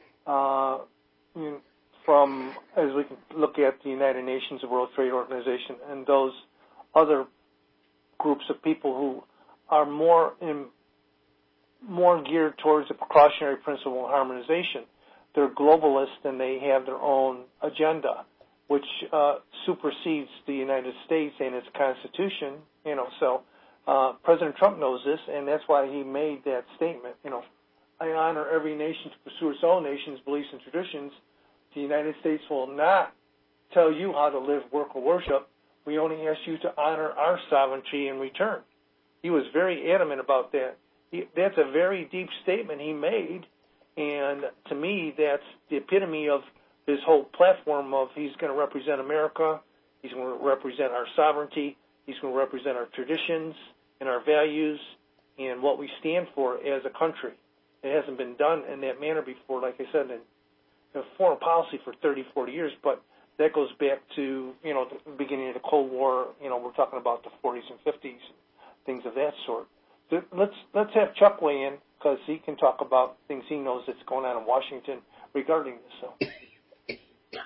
from, as we can look at the United Nations, the World Trade Organization, and those other groups of people who are more geared towards the precautionary principle of harmonization. They're globalists and they have their own agenda, which supersedes the United States and its Constitution. So President Trump knows this, and that's why he made that statement. I honor every nation to pursue its own nation's beliefs and traditions. The United States will not tell you how to live, work, or worship. We only ask you to honor our sovereignty in return. He was very adamant about that. That's a very deep statement he made, and to me, that's the epitome of his whole platform of he's going to represent America, he's going to represent our sovereignty, he's going to represent our traditions and our values and what we stand for as a country. It hasn't been done in that manner before, like I said, in foreign policy for 30, 40 years, but that goes back to, the beginning of the Cold War. We're talking about the 40s and 50s, things of that sort. Let's have Chuck weigh in, because he can talk about things he knows that's going on in Washington regarding this.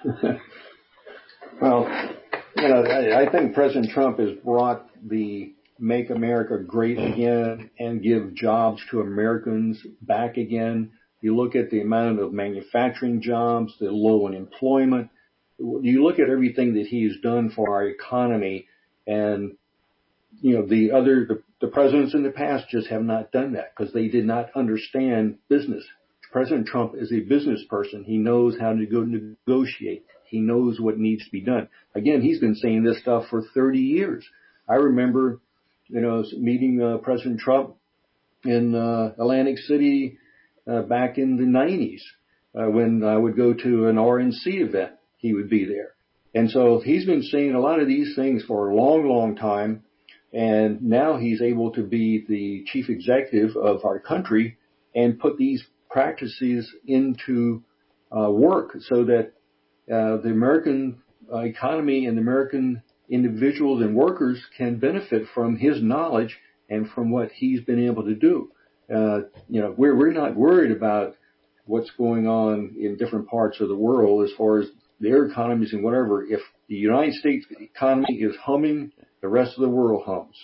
Well, I think President Trump has brought the Make America Great Again and give jobs to Americans back again. You look at the amount of manufacturing jobs, the low unemployment. You look at everything that he's done for our economy, and the presidents in the past just have not done that because they did not understand business. President Trump is a business person. He knows how to go negotiate. He knows what needs to be done. Again, he's been saying this stuff for 30 years. I remember, meeting President Trump in Atlantic City back in the 90s when I would go to an RNC event. He would be there. And so he's been saying a lot of these things for a long, long time. And now he's able to be the chief executive of our country and put these practices into work so that the American economy and the American individuals and workers can benefit from his knowledge and from what he's been able to do. We're not worried about what's going on in different parts of the world as far as their economies and whatever. If the United States economy is humming, the rest of the world hums.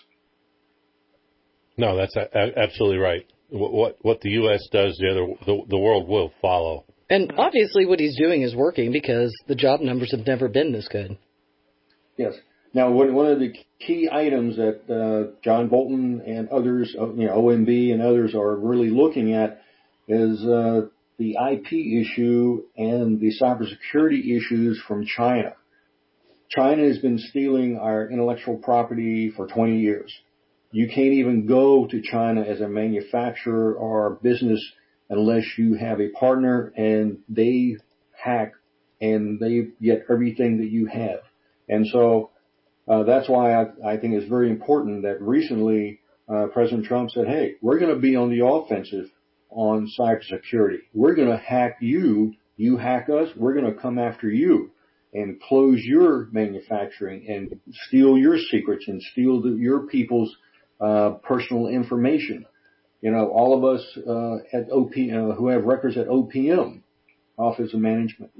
No, that's absolutely right. What the U.S. does, the world will follow. And obviously what he's doing is working because the job numbers have never been this good. Yes. Now, one of the key items that John Bolton and others, OMB and others are really looking at is the IP issue and the cybersecurity issues from China. China has been stealing our intellectual property for 20 years. You can't even go to China as a manufacturer or business unless you have a partner and they hack and they get everything that you have. And so that's why I think it's very important that recently President Trump said, hey, we're going to be on the offensive on cybersecurity. We're going to hack you. You hack us. We're going to come after you and close your manufacturing and steal your secrets and steal your people's personal information. All of us at OPM who have records at OPM, Office of Management,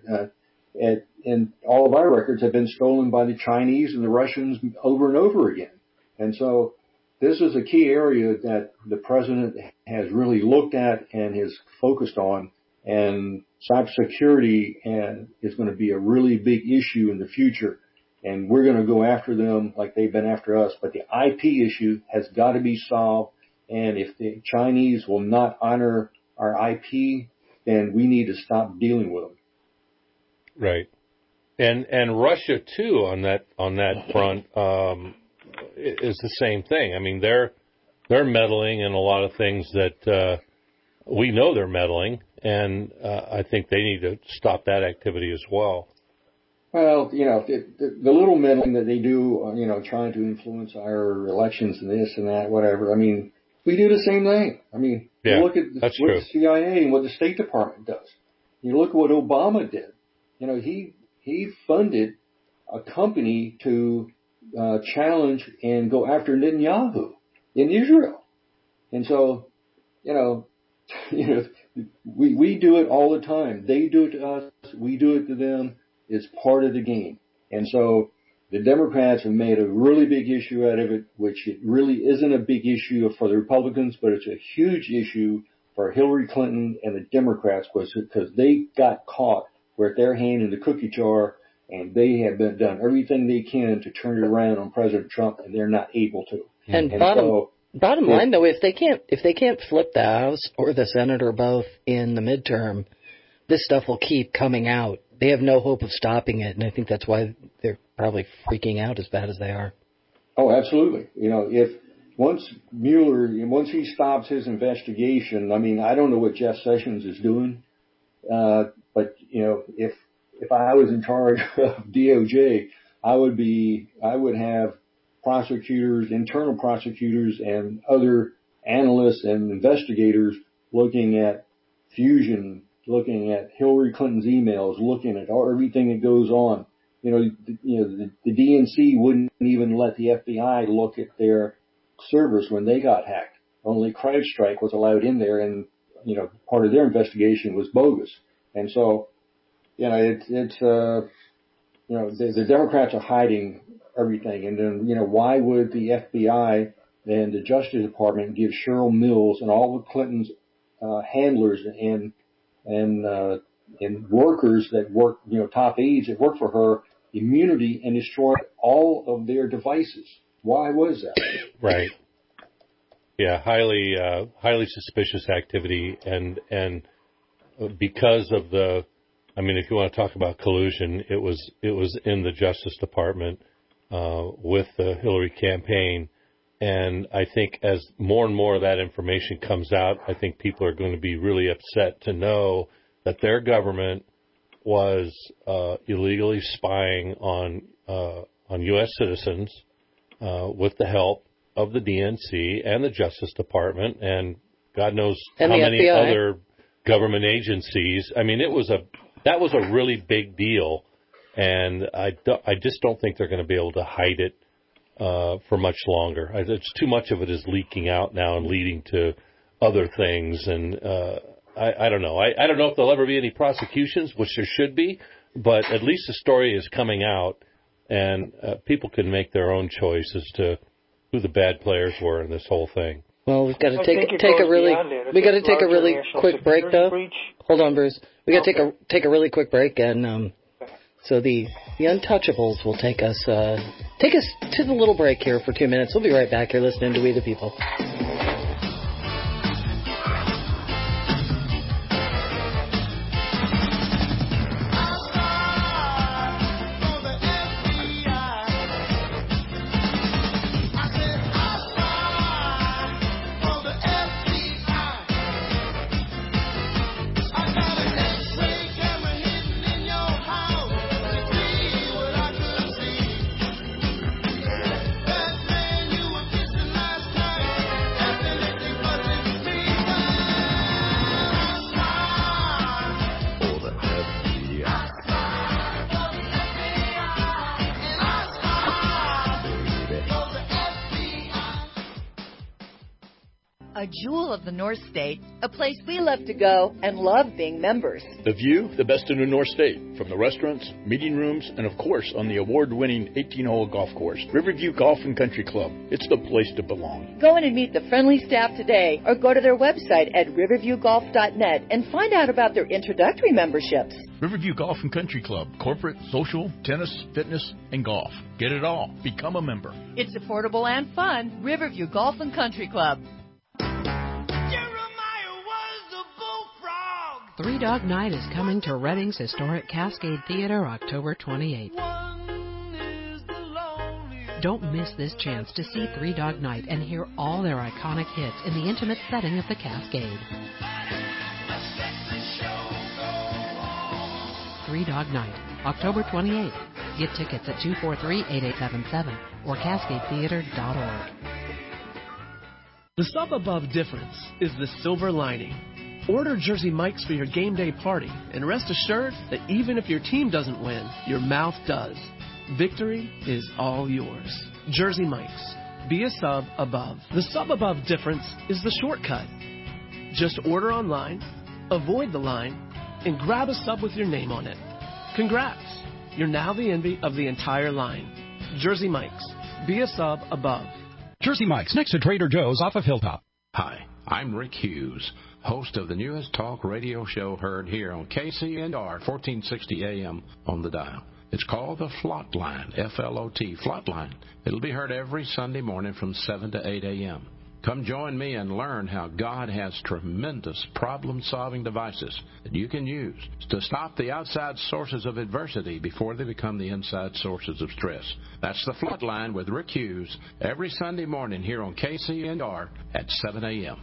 and all of our records have been stolen by the Chinese and the Russians over and over again. And so this is a key area that the president has really looked at and has focused on, and cybersecurity is going to be a really big issue in the future. And we're going to go after them like they've been after us. But the IP issue has got to be solved. And if the Chinese will not honor our IP, then we need to stop dealing with them. Right. And Russia too on that front is the same thing. I mean, they're meddling in a lot of things that we know they're meddling, and I think they need to stop that activity as well. Well, the little meddling that they do, trying to influence our elections and this and that, whatever. I mean, we do the same thing. I mean, you look at what the CIA and what the State Department does. You look at what Obama did. He funded a company to challenge and go after Netanyahu in Israel. And so, we do it all the time. They do it to us. We do it to them. It's part of the game. And so the Democrats have made a really big issue out of it, which it really isn't a big issue for the Republicans, but it's a huge issue for Hillary Clinton and the Democrats because they got caught with their hand in the cookie jar, and they have done everything they can to turn it around on President Trump, and they're not able to. And bottom line, though, if they can't flip the House or the Senate or both in the midterm, this stuff will keep coming out. They have no hope of stopping it, and I think that's why they're probably freaking out as bad as they are. Oh, absolutely. If once he stops his investigation, I mean, I don't know what Jeff Sessions is doing, but if I was in charge of DOJ, I would have prosecutors, internal prosecutors, and other analysts and investigators looking at Fusion, looking at Hillary Clinton's emails, looking at everything that goes on. The DNC wouldn't even let the FBI look at their servers when they got hacked. Only CrowdStrike was allowed in there, and part of their investigation was bogus. And so, the Democrats are hiding everything. And then, why would the FBI and the Justice Department give Cheryl Mills and all of Clinton's handlers and workers that work, top aides that work for her, immunity and destroy all of their devices? Why was that? Right. Yeah, highly suspicious activity, and because of if you want to talk about collusion, it was in the Justice Department with the Hillary campaign. And I think as more and more of that information comes out, I think people are going to be really upset to know that their government was illegally spying on U.S. citizens with the help of the DNC and the Justice Department and God knows how many other government agencies. I mean, that was a really big deal, and I just don't think they're going to be able to hide it for much longer. It's too much of it is leaking out now and leading to other things, and I don't know. I don't know if there'll ever be any prosecutions, which there should be, but at least the story is coming out, and people can make their own choice as to who the bad players were in this whole thing. Well, we've got to take a really quick break, though. Hold on, Bruce. We got to take a really quick break, and so the Untouchables will take us to the little break here for 2 minutes. We'll be right back. You're listening to We the People. A jewel of the North State, a place we love to go and love being members. The view, the best in the North State, from the restaurants, meeting rooms, and of course on the award-winning 18-hole golf course, Riverview Golf and Country Club. It's the place to belong. Go in and meet the friendly staff today or go to their website at riverviewgolf.net and find out about their introductory memberships. Riverview Golf and Country Club, corporate, social, tennis, fitness, and golf. Get it all. Become a member. It's affordable and fun. Riverview Golf and Country Club. Three Dog Night is coming to Reading's historic Cascade Theater October 28th. Don't miss this chance to see Three Dog Night and hear all their iconic hits in the intimate setting of the Cascade. Three Dog Night, October 28th. Get tickets at 243-8877 or cascadetheater.org. The sub above difference is the silver lining. Order Jersey Mike's for your game day party, and rest assured that even if your team doesn't win, your mouth does. Victory is all yours. Jersey Mike's. Be a sub above. The sub above difference is the shortcut. Just order online, avoid the line, and grab a sub with your name on it. Congrats! You're now the envy of the entire line. Jersey Mike's. Be a sub above. Jersey Mike's, next to Trader Joe's off of Hilltop. Hi, I'm Rick Hughes, host of the newest talk radio show heard here on KCNR 1460 AM on the dial. It's called the Flot Line, F-L-O-T, Flot Line. It'll be heard every Sunday morning from 7 to 8 a.m. Come join me and learn how God has tremendous problem-solving devices that you can use to stop the outside sources of adversity before they become the inside sources of stress. That's the Flot Line with Rick Hughes every Sunday morning here on KCNR at 7 a.m.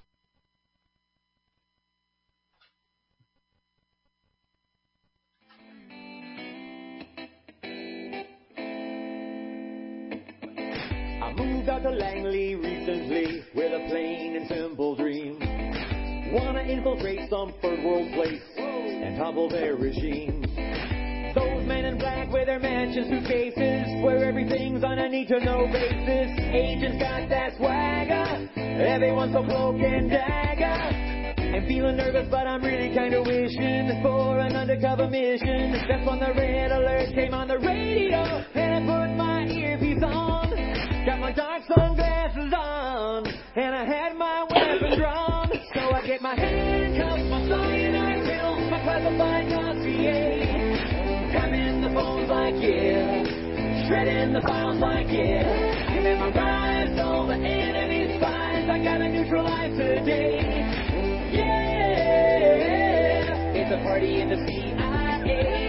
I moved out to Langley recently with a plain and simple dream. Wanna infiltrate some third world place and topple their regime. Those men in black with their mansion suitcases, where everything's on a need-to-know basis. Agents got that swagger, everyone's so cloak and dagger. I'm feeling nervous, but I'm really kinda wishing for an undercover mission. That's when the red alert came on the radio, and I put my earpiece on. Got my dark sunglasses on, and I had my weapon drawn. So I get my handcuffs, my cyanide pills, my classified dossier. Tapping the phones like yeah, shredding the files like yeah. And then my rise all the enemy spies, I gotta neutralize today. Yeah, it's a party in the CIA.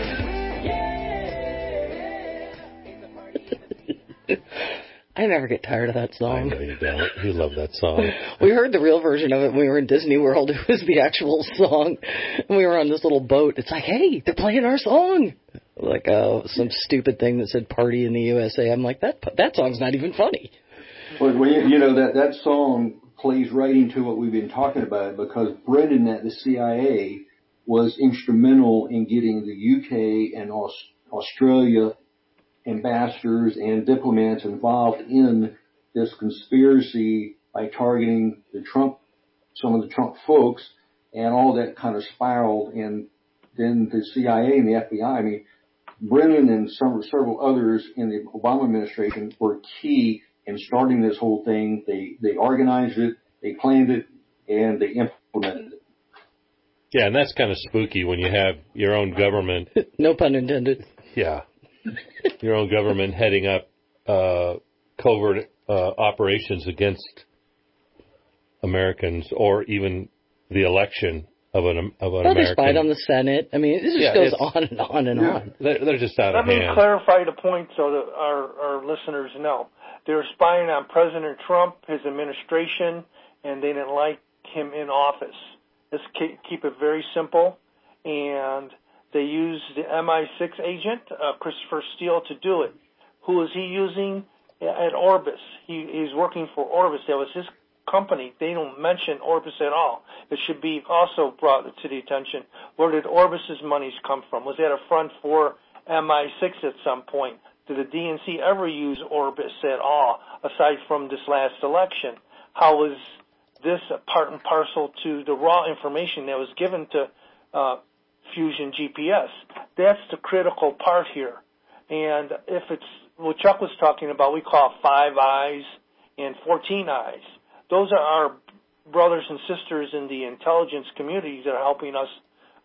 I never get tired of that song. I know you don't. You love that song. We heard the real version of it when we were in Disney World. It was the actual song. And we were on this little boat. It's like, hey, they're playing our song. Like some stupid thing that said Party in the USA. I'm like, that song's not even funny. Well, you know, that song plays right into what we've been talking about, because Brennan at the CIA was instrumental in getting the UK and Australia ambassadors and diplomats involved in this conspiracy by targeting some of the Trump folks, and all that kind of spiraled. And then the CIA and the FBI, I mean, Brennan and several others in the Obama administration were key in starting this whole thing. They organized it, they planned it, and they implemented it. Yeah, and that's kind of spooky when you have your own government. No pun intended. Yeah. Your own government heading up covert operations against Americans, or even the election of an American. They spied on the Senate. I mean, this just goes on and on and on. They're just out of hand. Let me clarify the point so that our listeners know. They were spying on President Trump, his administration, and they didn't like him in office. Let's keep it very simple. And they used the MI6 agent, Christopher Steele, to do it. Who is he using? At Orbis. He's working for Orbis. That was his company. They don't mention Orbis at all. It should be also brought to the attention. Where did Orbis's monies come from? Was that a front for MI6 at some point? Did the DNC ever use Orbis at all, aside from this last election? How was this a part and parcel to the raw information that was given to Fusion GPS? That's the critical part here. And if it's what Chuck was talking about, we call 5 eyes and 14 eyes. Those are our brothers and sisters in the intelligence communities that are helping us,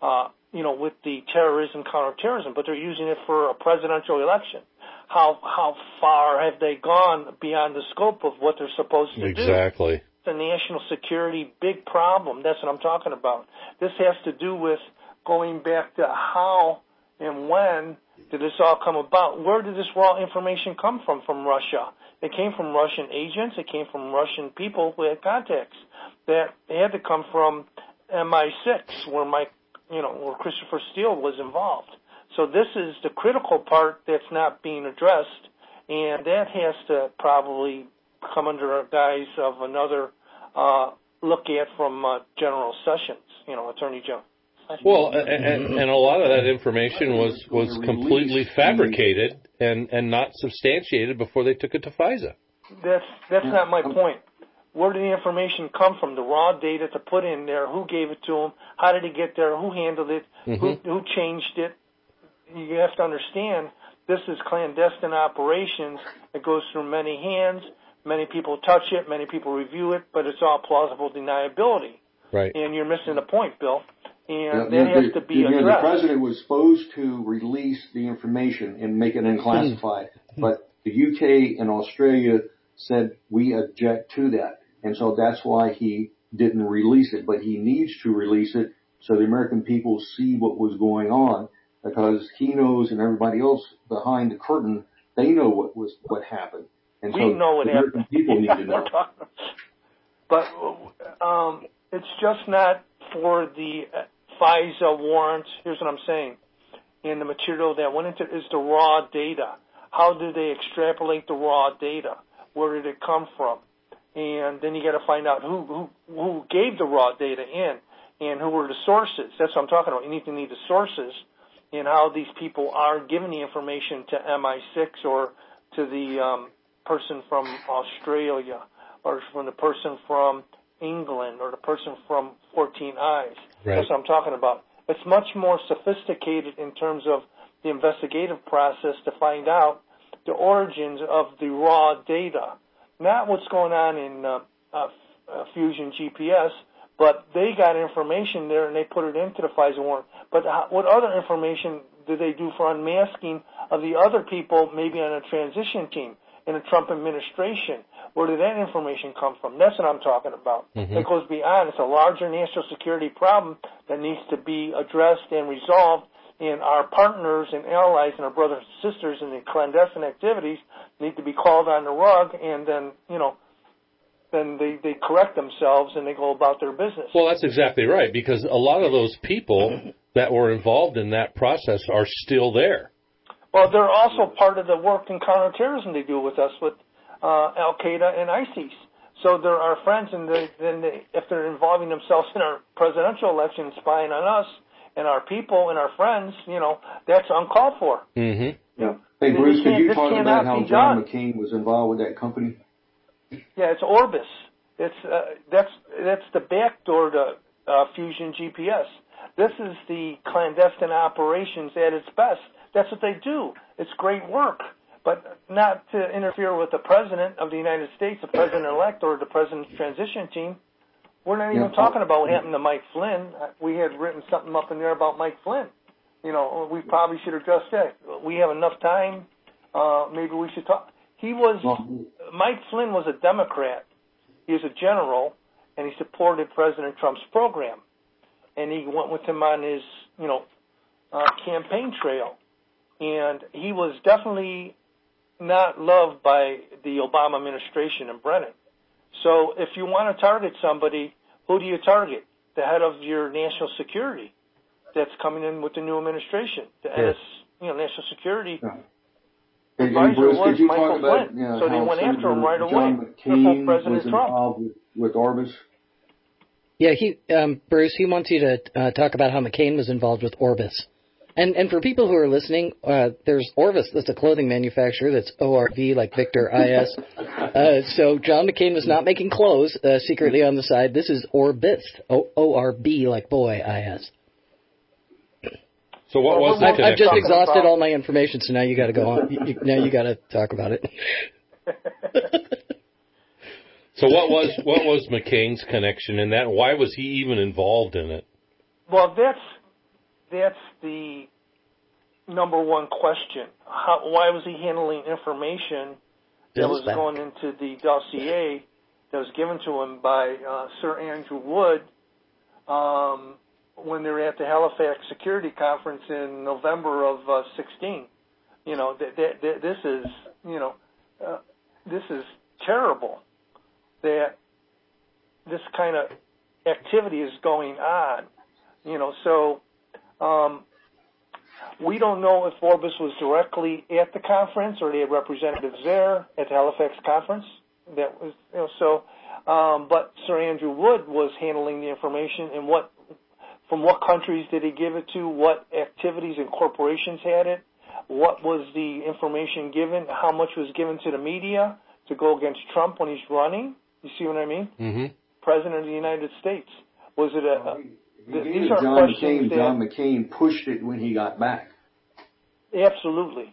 with the terrorism, counterterrorism, but they're using it for a presidential election. How far have they gone beyond the scope of what they're supposed to do? Exactly. It's a national security big problem. That's what I'm talking about. This has to do with going back to how and when did this all come about? Where did this raw information come from Russia? It came from Russian agents. It came from Russian people who had contacts. That had to come from MI6, where Christopher Steele was involved. So this is the critical part that's not being addressed, and that has to probably come under a guise of another look at from General Sessions, Attorney General. Well, and a lot of that information was completely fabricated and not substantiated before they took it to FISA. That's not my point. Where did the information come from? The raw data to put in there, who gave it to them, how did it get there, who handled it, who changed it? You have to understand this is clandestine operations. It goes through many hands. Many people touch it, many people review it, but it's all plausible deniability. Right. And you're missing the point, Bill. And that has to be addressed. The president was supposed to release the information and make it unclassified, but the UK and Australia said we object to that, and so that's why he didn't release it. But he needs to release it so the American people see what was going on, because he knows, and everybody else behind the curtain, they know what happened. And we so know what the American happened. people need to know. But it's just not for the FISA warrants. Here's what I'm saying. And the material that went into it is the raw data. How did they extrapolate the raw data? Where did it come from? And then you got to find out who gave the raw data in and who were the sources. That's what I'm talking about. You need the sources and how these people are giving the information to MI6 or to the person from Australia or from the person from England or the person from 14 Eyes. Right. That's what I'm talking about. It's much more sophisticated in terms of the investigative process to find out the origins of the raw data. Not what's going on in Fusion GPS, but they got information there and they put it into the FISA warrant. But what other information did they do for unmasking of the other people maybe on a transition team in the Trump administration? Where did that information come from? That's what I'm talking about. It goes beyond. It's a larger national security problem that needs to be addressed and resolved, and our partners and allies and our brothers and sisters in the clandestine activities need to be called on the rug, and then, then they correct themselves and they go about their business. Well, that's exactly right, because a lot of those people that were involved in that process are still there. Well, they're also part of the work in counterterrorism they do with us with Al-Qaeda and ISIS. So they're our friends, and if they're involving themselves in our presidential election, spying on us and our people and our friends, that's uncalled for. Mm-hmm. Yeah. Hey, Bruce, could you talk about how John McCain was involved with that company? Yeah, it's Orbis. It's that's the backdoor to Fusion GPS. This is the clandestine operations at its best. That's what they do. It's great work, but not to interfere with the President of the United States, the President-elect, or the President's transition team. We're not even talking about what happened to Mike Flynn. We had written something up in there about Mike Flynn. We probably should address that. We have enough time. Maybe we should talk. Mike Flynn was a Democrat. He was a general, and he supported President Trump's program. And he went with him on his, campaign trail. And he was definitely not loved by the Obama administration and Brennan. So if you want to target somebody, who do you target? The head of your national security that's coming in with the new administration. The national security advisor was Michael Flynn. So they went after him right away. John McCain was involved with Orbis. Yeah, Bruce, he wants you to talk about how McCain was involved with Orbis. And for people who are listening, there's Orvis. That's a clothing manufacturer. That's ORV, like Victor IS. So John McCain was not making clothes secretly on the side. This is Orbis, ORB, like boy, IS. So what was the connection? I've just exhausted all my information, so now you got to go on. Now you got to talk about it. So what was McCain's connection in that? Why was he even involved in it? Well, that's the number one question. Why was he handling information that was going into the dossier that was given to him by Sir Andrew Wood when they were at the Halifax Security Conference in November of 16? This is terrible that this kind of activity is going on. So we don't know if Orbis was directly at the conference or they had representatives there at the Halifax conference. That was, but Sir Andrew Wood was handling the information and from what countries did he give it to, what activities and corporations had it, what was the information given, how much was given to the media to go against Trump when he's running. You see what I mean? Mm-hmm. President of the United States. Was it these are questions John McCain pushed it when he got back. Absolutely.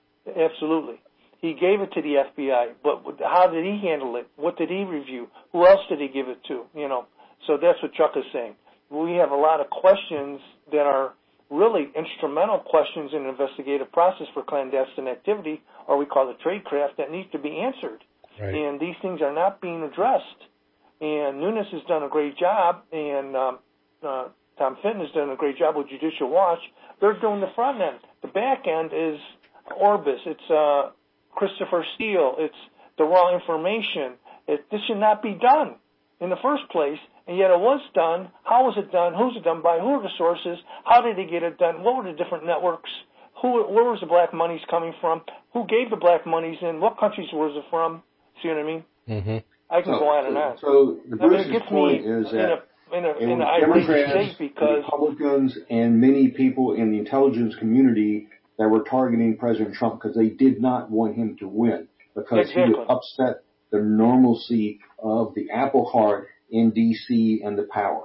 He gave it to the FBI, but how did he handle it? What did he review? Who else did he give it to? So that's what Chuck is saying. We have a lot of questions that are really instrumental questions in the investigative process for clandestine activity, or we call it tradecraft, that needs to be answered. Right. And these things are not being addressed. And Nunes has done a great job, and Tom Fitton has done a great job with Judicial Watch. They're doing the front end. The back end is Orbis. It's Christopher Steele. It's the raw information. This should not be done in the first place, and yet it was done. How was it done? Who's it done by? Who are the sources? How did they get it done? What were the different networks? Where was the black monies coming from? Who gave the black monies in? What countries was it from? See what I mean? Mm-hmm. I can go on and on. So the Bruce's point is that in the Democrats, Republicans, and many people in the intelligence community that were targeting President Trump because they did not want him to win because he would upset the normalcy of the apple cart in D.C. and the power.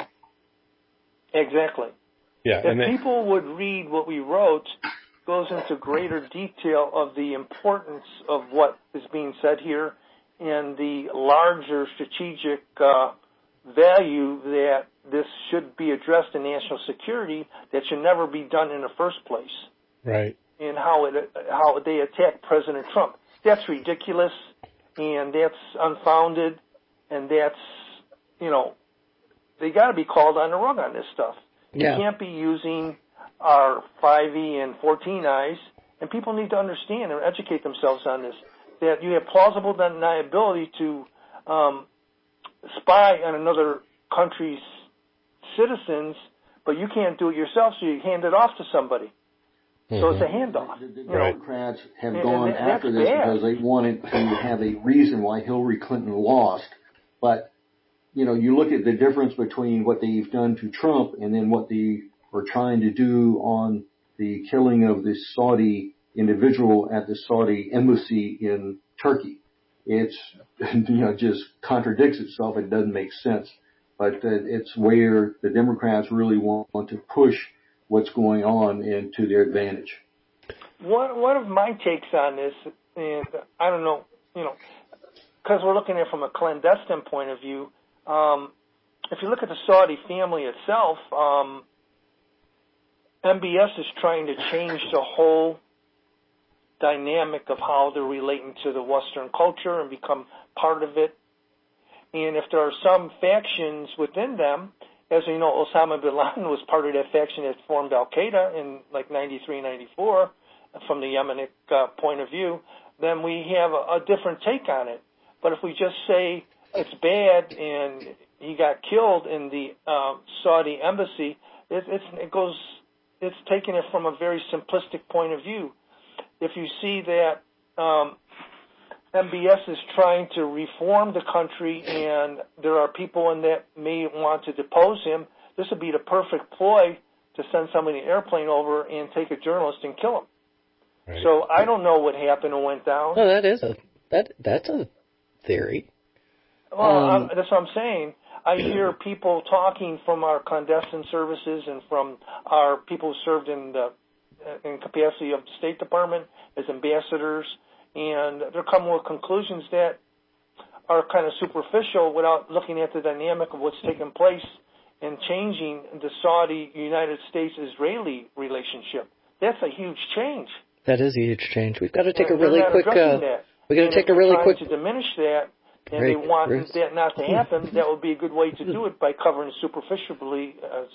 Exactly. Yeah. If people would read what we wrote, goes into greater detail of the importance of what is being said here and the larger strategic value that this should be addressed in national security that should never be done in the first place. Right. And how they attack President Trump. That's ridiculous, and that's unfounded, and that's, they got to be called on the rug on this stuff. Yeah. You can't be using our 5E and 14 eyes, and people need to understand and educate themselves on this, that you have plausible deniability to spy on another country's citizens, but you can't do it yourself, so you hand it off to somebody. So it's a handoff. The Democrats have gone after this because they wanted to have a reason why Hillary Clinton lost. But, you look at the difference between what they've done to Trump and then what they are trying to do on the killing of the Saudi individual at the Saudi embassy in Turkey. It's, just contradicts itself. It doesn't make sense. But it's where the Democrats really want to push what's going on into their advantage. One of my takes on this, and I don't know, because we're looking at it from a clandestine point of view, if you look at the Saudi family itself, MBS is trying to change the whole dynamic of how they're relating to the Western culture and become part of it. And if there are some factions within them, as you know, Osama bin Laden was part of that faction that formed Al-Qaeda in like 93, 94, from the Yemenic point of view, then we have a different take on it. But if we just say it's bad and he got killed in the Saudi embassy, it's taking it from a very simplistic point of view. If you see that MBS is trying to reform the country and there are people in that may want to depose him, this would be the perfect ploy to send somebody in an airplane over and take a journalist and kill him. Right. So I don't know what happened and went down. Well, that's a theory. Well, that's what I'm saying. I hear people talking from our clandestine services and from our people who served in capacity of the State Department as ambassadors, and they're coming with conclusions that are kind of superficial without looking at the dynamic of what's taking place and changing the Saudi-United States-Israeli relationship. That's a huge change. That is a huge change. We've got to take a really quick. We've got to take a really quick. To diminish that, and they want that not to happen. That would be a good way to do it by covering superficially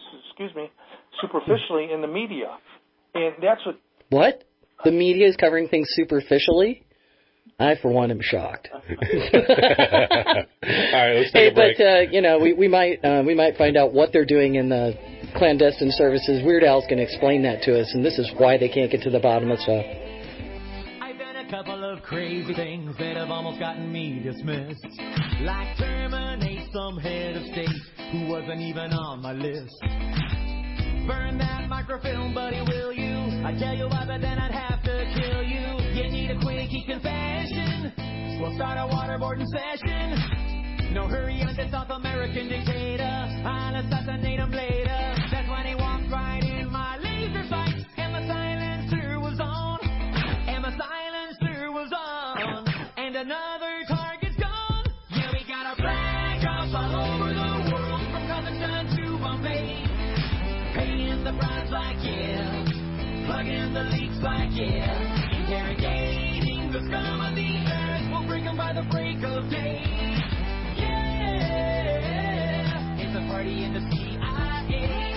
in the media, and that's what. What? The media is covering things superficially? I, for one, am shocked. All right, let's take a break. But we might find out what they're doing in the clandestine services. Weird Al's going to explain that to us, and this is why they can't get to the bottom of stuff. I've done a couple of crazy things that have almost gotten me dismissed, like terminate some head of state who wasn't even on my list. Burn that microfilm, buddy, will you? I tell you why, but then I'd have to kill you. You need a quickie confession. We'll start a waterboarding session. No hurry on the South American dictator. I'll assassinate him later. That's when he walked right in my laser sight, and my silencer was on. And another target's gone. Yeah, we got a flag up all over the world, from Kazakhstan to Bombay. Paying the price like yeah, plugging the leaks like yeah, interrogating the scum of the earth. We'll bring them by the break of day. Yeah, it's a party in the CIA.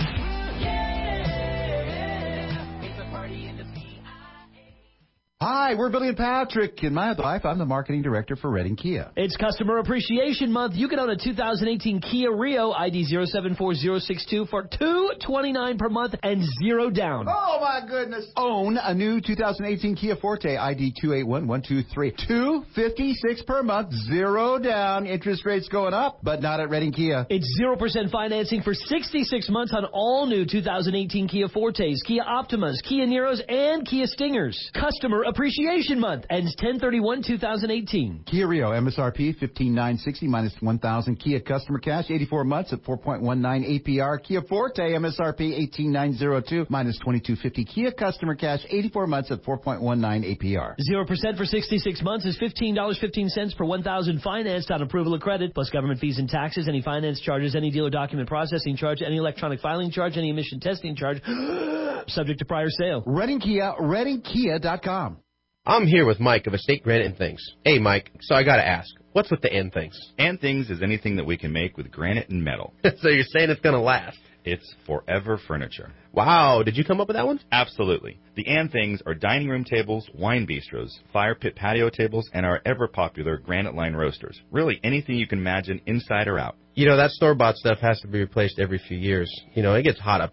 Yeah, it's a party in the CIA. Hi, we're Billy and Patrick. In my life, I'm the marketing director for Redding Kia. It's Customer Appreciation Month. You can own a 2018 Kia Rio ID 074062 for $229 per month and $0 down. Oh, my goodness. Own a new 2018 Kia Forte ID 281123. $256 per month, $0 down. Interest rates going up, but not at Redding Kia. It's 0% financing for 66 months on all new 2018 Kia Fortes, Kia Optimas, Kia Niros, and Kia Stingers. Customer Appreciation Month ends 10/31/2018. Kia Rio MSRP $15,960 minus $1,000. Kia customer cash 84 months at 4.19 APR. Kia Forte MSRP $18,902 minus $22.50. Kia customer cash 84 months at 4.19 APR. 0% for 66 months is $15.15 per 1,000 financed on approval of credit, plus government fees and taxes, any finance charges, any dealer document processing charge, any electronic filing charge, any emission testing charge, subject to prior sale. Redding Kia, ReddingKia.com. I'm here with Mike of Estate Granite and Things. Hey, Mike, so I gotta ask, what's with the and things? And things is anything that we can make with granite and metal. So you're saying it's gonna last? It's forever furniture. Wow, did you come up with that one? Absolutely. The and things are dining room tables, wine bistros, fire pit patio tables, and our ever-popular granite line roasters. Really anything you can imagine inside or out. You know, that store-bought stuff has to be replaced every few years. You know, it gets hot up here.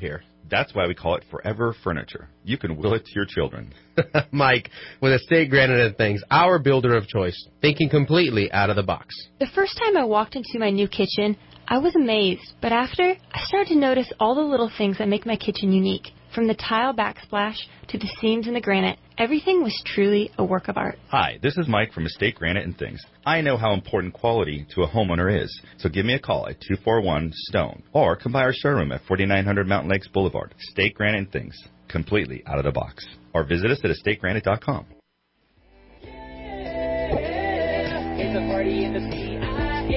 That's why we call it Forever Furniture. You can will it to your children. Mike, with Estate Granite and Things, our builder of choice, thinking completely out of the box. The first time I walked into my new kitchen, I was amazed, but after, I started to notice all the little things that make my kitchen unique. From the tile backsplash to the seams in the granite, everything was truly a work of art. Hi, this is Mike from Estate Granite and Things. I know how important quality to a homeowner is, so give me a call at 241-STONE or come by our showroom at 4900 Mountain Lakes Boulevard. Estate Granite and Things, completely out of the box. Or visit us at estategranite.com. It's a party in the CIA.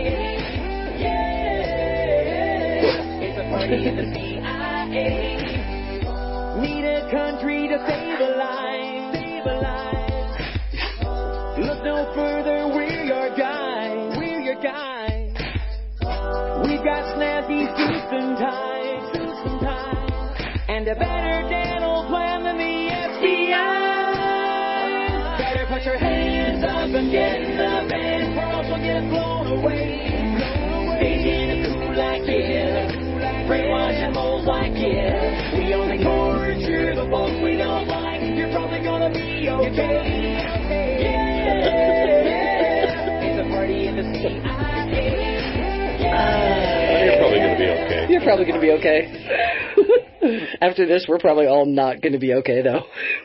Yeah, it's a party in the CIA. Need a country to save a life, save a life. Look no further, we're your guys, we're your guys. We've got snazzy suits and ties, and a better dental plan than the FBI. Better put your hands up and get in the band, or else we'll get blown away. Staging a coup like yeah, brainwashing moles like yeah. We only torture the folks we don't like. You're probably gonna be okay. Yeah, it's a party in the CIA. You're probably going to be okay. You're probably going to be okay. After this, we're probably all not going to be okay, though.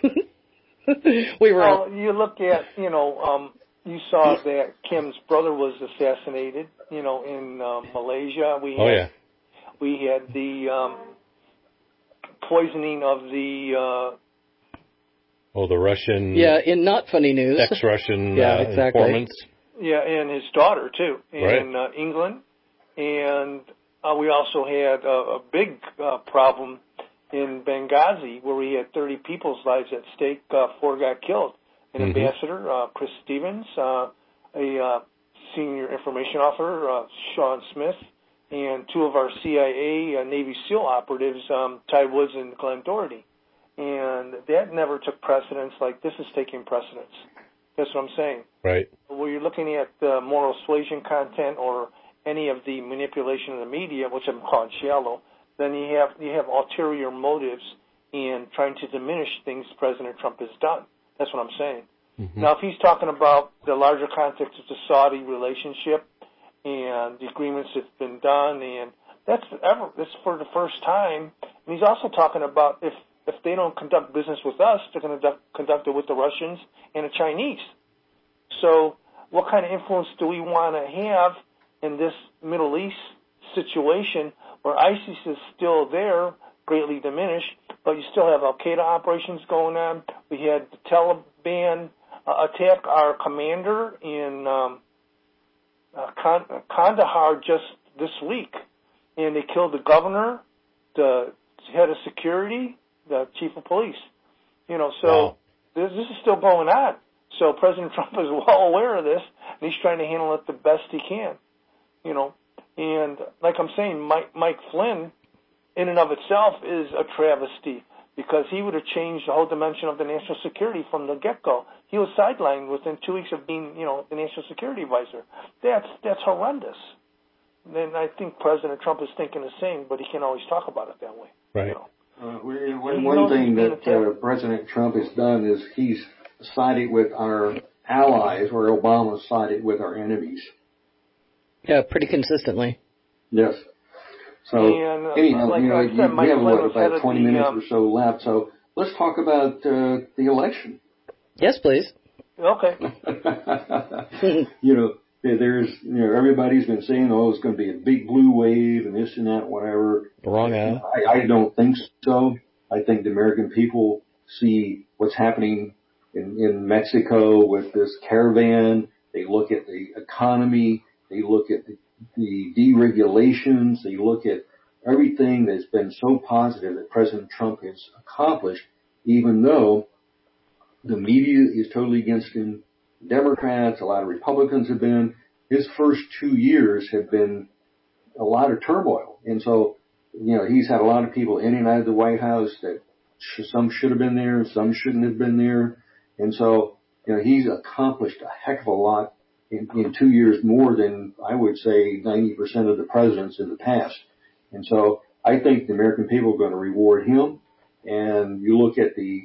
You look at, you you saw that Kim's brother was assassinated, in Malaysia. We had the poisoning of the... the Russian... Yeah, in not funny news. Ex-Russian exactly. informants. Yeah, and his daughter, too, in England. And we also had a big problem in Benghazi where we had 30 people's lives at stake. 4 got killed. An ambassador, Chris Stevens, a senior information officer, Sean Smith, and 2 of our CIA Navy SEAL operatives, Ty Woods and Glenn Doherty. And that never took precedence like this is taking precedence. That's what I'm saying. Right. Where you're looking at moral suasion content or any of the manipulation of the media, which I'm calling shallow, then you have ulterior motives in trying to diminish things President Trump has done. That's what I'm saying. Now, if he's talking about the larger context of the Saudi relationship and the agreements that's been done, and that's for the first time. And he's also talking about if they don't conduct business with us, they're going to conduct it with the Russians and the Chinese. So what kind of influence do we want to have in this Middle East situation where ISIS is still there, greatly diminished, but you still have Al-Qaeda operations going on? We had the Taliban attack our commander in Kandahar just this week, and they killed the governor, the head of security, the chief of police. So this is still going on. So President Trump is well aware of this, and he's trying to handle it the best he can. And like I'm saying, Mike Flynn, in and of itself, is a travesty because he would have changed the whole dimension of the national security from the get-go. He was sidelined within 2 weeks of being, the national security advisor. That's horrendous. And I think President Trump is thinking the same, but he can't always talk about it that way. Right. One thing that President Trump has done is he's sided with our allies, where Obama sided with our enemies. Yeah, pretty consistently. Yes. So, anyhow, we have about 20 minutes or so left. So let's talk about the election. Yes, please. Okay. There's, everybody's been saying, it's going to be a big blue wave and this and that, whatever. Wrong, I don't think so. I think the American people see what's happening in Mexico with this caravan. They look at the economy. They look at the deregulations. They look at everything that's been so positive that President Trump has accomplished, even though the media is totally against him. Democrats, a lot of Republicans have been. His first 2 years have been a lot of turmoil. And so, he's had a lot of people in and out of the White House that some should have been there, some shouldn't have been there. And so, he's accomplished a heck of a lot in 2 years, more than I would say 90% of the presidents in the past. And so I think the American people are going to reward him. And you look at the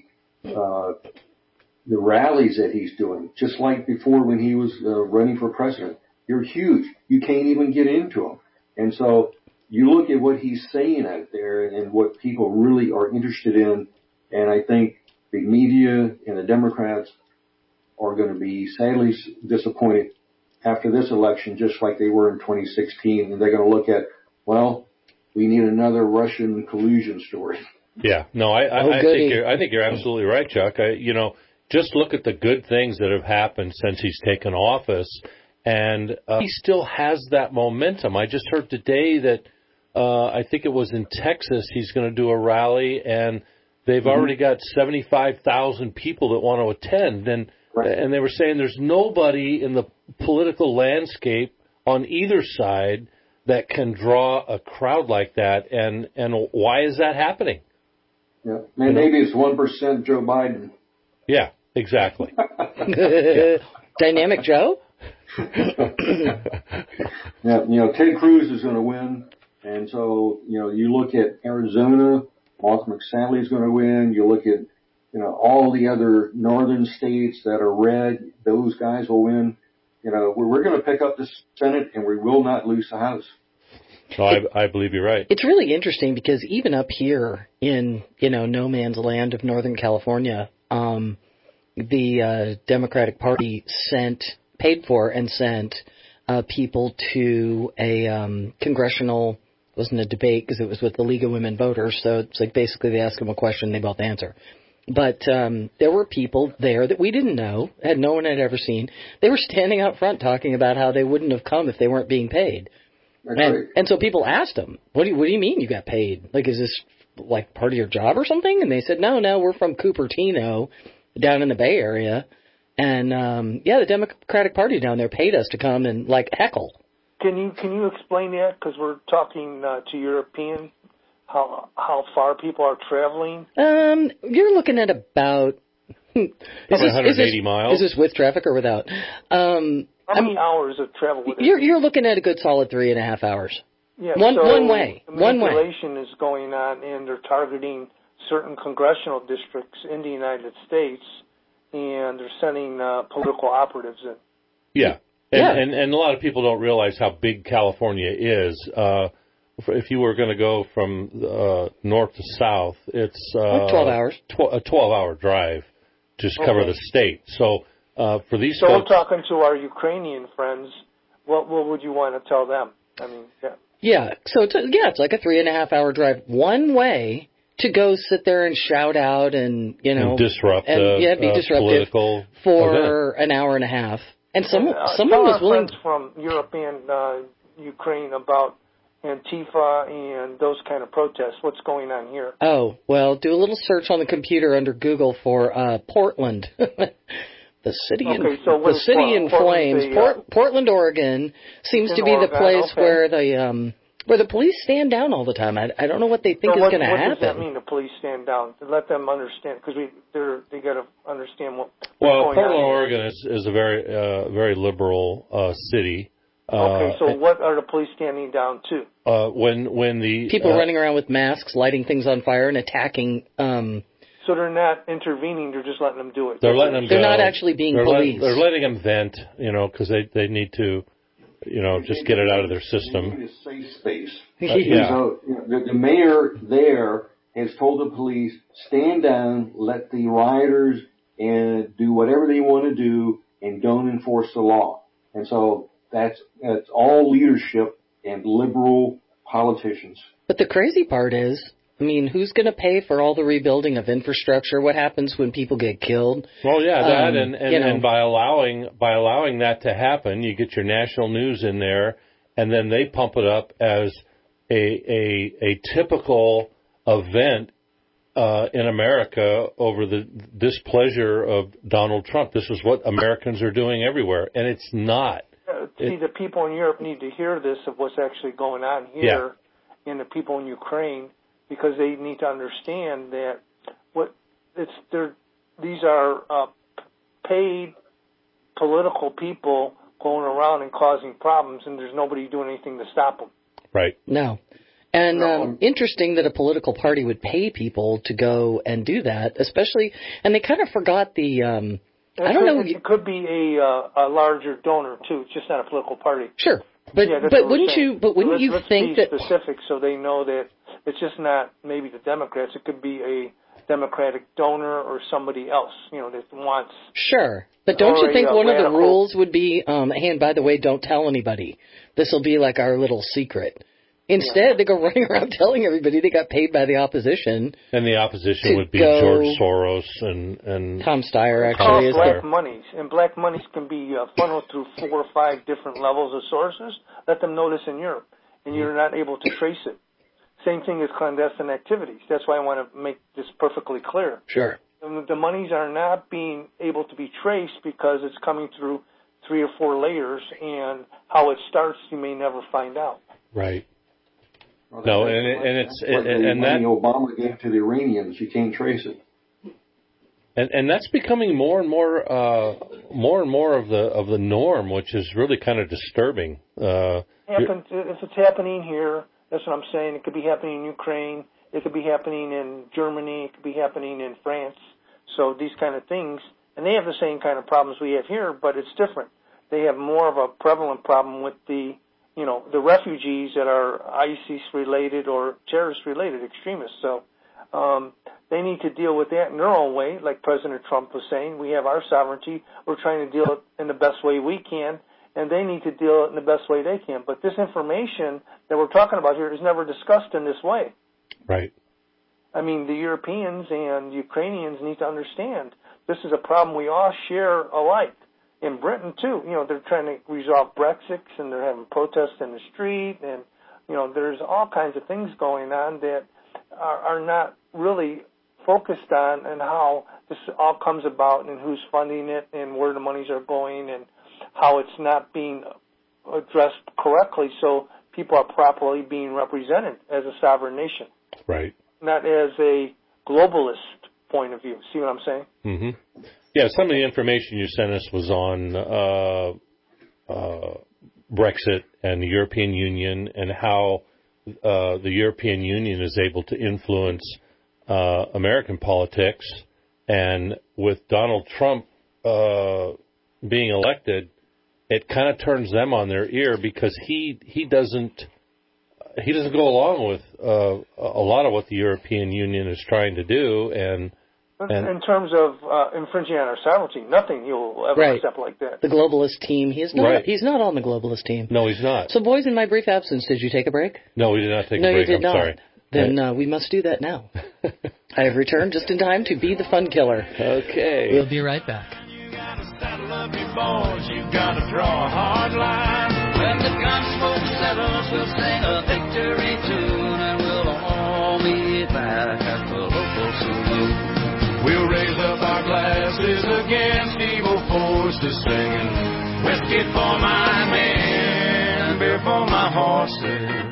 rallies that he's doing, just like before when he was running for president. They're huge. You can't even get into them. And so you look at what he's saying out there and what people really are interested in, and I think the media and the Democrats are going to be sadly disappointed after this election, just like they were in 2016. And they're going to look at, well, we need another Russian collusion story. Yeah, no, I think you're absolutely right, Chuck. Just look at the good things that have happened since he's taken office, and he still has that momentum. I just heard today that I think it was in Texas he's going to do a rally, and they've already got 75,000 people that want to attend, and they were saying there's nobody in the political landscape on either side that can draw a crowd like that, and why is that happening? Yeah, maybe it's 1% Joe Biden. Yeah, exactly. Dynamic Joe? Yeah, Ted Cruz is going to win. And so, you look at Arizona, Martha McSally is going to win. You look at, all the other northern states that are red, those guys will win. We're going to pick up the Senate and we will not lose the House. No, I believe you're right. It's really interesting because even up here in, no man's land of Northern California, the Democratic Party paid for and sent people to a congressional, wasn't a debate because it was with the League of Women Voters, so it's like basically they ask them a question, they both answer. But there were people there that we didn't know, no one had ever seen. They were standing out front talking about how they wouldn't have come if they weren't being paid. And so people asked them, what do you mean you got paid? Like, is this like part of your job or something? And they said, no, we're from Cupertino down in the Bay Area. And, the Democratic Party down there paid us to come and, heckle. Can you explain that? Because we're talking to European, how far people are traveling. You're looking at about 180 miles. Is this with traffic or without? How many hours of travel would it be? You're looking at a good solid 3.5 hours. Yeah, one way. Manipulation is going on, and they're targeting certain congressional districts in the United States, and they're sending political operatives in. Yeah. And a lot of people don't realize how big California is. If you were going to go from north to south, it's 12 hours. A 12-hour drive to cover the state. So for these folks, we're talking to our Ukrainian friends. What would you want to tell them? I mean, yeah. So it's like a 3.5 hour drive one way to go sit there and shout out and disrupt be disruptive political for event. an hour and a half. And someone tell was willing. Friends from Europe and Ukraine about Antifa and those kind of protests. What's going on here? Oh, well, do a little search on the computer under Google for Portland. The city in flames. Portland, Oregon seems to be the place where the police stand down all the time. I don't know what they think is going to happen. What does that mean, the police stand down? To let them understand, because they got to understand what's going on. Portland, Oregon is a very very liberal city. Okay, so what are the police standing down to? When the people running around with masks, lighting things on fire, and attacking. So they're not intervening; they're just letting them do it. They're letting them go. They're not actually being police. They're letting them vent, because they need to, just get it out of their system. They need a safe space. Yeah. So the mayor there has told the police, stand down, let the rioters and do whatever they want to do, and don't enforce the law. And so that's all leadership and liberal politicians. But the crazy part is, who's going to pay for all the rebuilding of infrastructure? What happens when people get killed? Well, yeah, that and by allowing that to happen, you get your national news in there, and then they pump it up as a typical event in America over the displeasure of Donald Trump. This is what Americans are doing everywhere, and it's not. The people in Europe need to hear this of what's actually going on here, and the people in Ukraine, because they need to understand that these are paid political people going around and causing problems, and there's nobody doing anything to stop them. Right. No. And interesting that a political party would pay people to go and do that, especially, and they kind of forgot the, I don't know. It could be a larger donor, too. It's just not a political party. Sure. But wouldn't you think that... Let's be specific so they know that it's just not maybe the Democrats. It could be a Democratic donor or somebody else, that wants... Sure. But don't you think one of the rules would be, hey, and by the way, don't tell anybody. This will be like our little secret. Instead, they go running around telling everybody they got paid by the opposition. And the opposition would be George Soros and Tom Steyer, actually. Black monies. And black monies can be funneled through 4 or 5 different levels of sources. Let them know this in Europe. And you're not able to trace it. Same thing as clandestine activities. That's why I want to make this perfectly clear. Sure. The monies are not being able to be traced because it's coming through 3 or 4 layers, and how it starts you may never find out. Right. Well, no, and money Obama gave to the Iranians, you can't trace it. And that's becoming more and more of the norm, which is really kind of disturbing. If it's happening here, that's what I'm saying. It could be happening in Ukraine. It could be happening in Germany. It could be happening in France. So these kind of things, and they have the same kind of problems we have here, but it's different. They have more of a prevalent problem with the refugees that are ISIS-related or terrorist-related extremists. So they need to deal with that in their own way, like President Trump was saying. We have our sovereignty. We're trying to deal it in the best way we can, and they need to deal it in the best way they can. But this information that we're talking about here is never discussed in this way. Right. I mean, the Europeans and Ukrainians need to understand this is a problem we all share alike. In Britain, too, they're trying to resolve Brexit, and they're having protests in the street, and, there's all kinds of things going on that are not really focused on and how this all comes about and who's funding it and where the monies are going and how it's not being addressed correctly so people are properly being represented as a sovereign nation. Right. Not as a globalist point of view. See what I'm saying? Mm-hmm. Yeah, some of the information you sent us was on Brexit and the European Union and how the European Union is able to influence American politics. And with Donald Trump being elected, it kind of turns them on their ear because he doesn't go along with a lot of what the European Union is trying to do. And in terms of infringing on our sovereignty, nothing he'll ever accept like that. The globalist team, he's not on the globalist team. No, he's not. So, boys, in my brief absence, did you take a break? No, we did not take a break. No, you did I'm not. Sorry. Then we must do that now. I have returned just in time to be the fun killer. Okay. We'll be right back. You gotta draw a hard line. When the gun smoke settles, we'll sing a victory tune, and we'll all meet back at the local saloon. We'll raise up our glasses against evil forces, singing whiskey for my men, beer for my horses.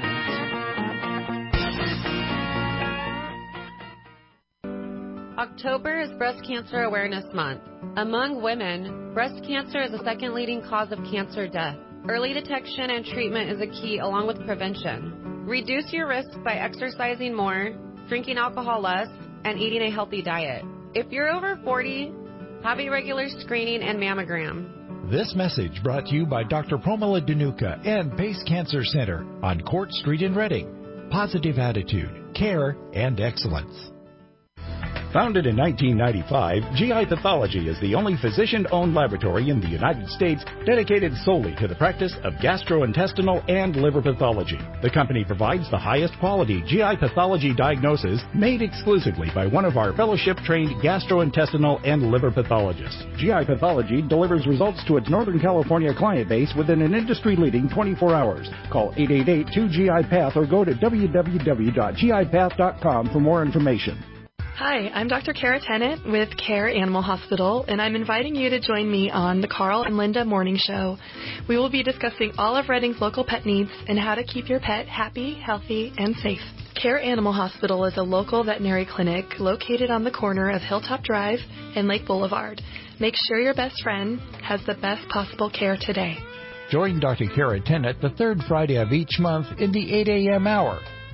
October is Breast Cancer Awareness Month. Among women, breast cancer is the second leading cause of cancer death. Early detection and treatment is a key along with prevention. Reduce your risk by exercising more, drinking alcohol less, and eating a healthy diet. If you're over 40, have a regular screening and mammogram. This message brought to you by Dr. Promila Danuka and Pace Cancer Center on Court Street in Reading. Positive attitude, care, and excellence. Founded in 1995, GI Pathology is the only physician-owned laboratory in the United States dedicated solely to the practice of gastrointestinal and liver pathology. The company provides the highest quality GI pathology diagnosis made exclusively by one of our fellowship-trained gastrointestinal and liver pathologists. GI Pathology delivers results to its Northern California client base within an industry-leading 24 hours. Call 888-2GI-PATH or go to www.gipath.com for more information. Hi, I'm Dr. Kara Tennant with Care Animal Hospital, and I'm inviting you to join me on the Carl and Linda Morning Show. We will be discussing all of Reading's local pet needs and how to keep your pet happy, healthy, and safe. Care Animal Hospital is a local veterinary clinic located on the corner of Hilltop Drive and Lake Boulevard. Make sure your best friend has the best possible care today. Join Dr. Kara Tennant the third Friday of each month in the 8 a.m. hour.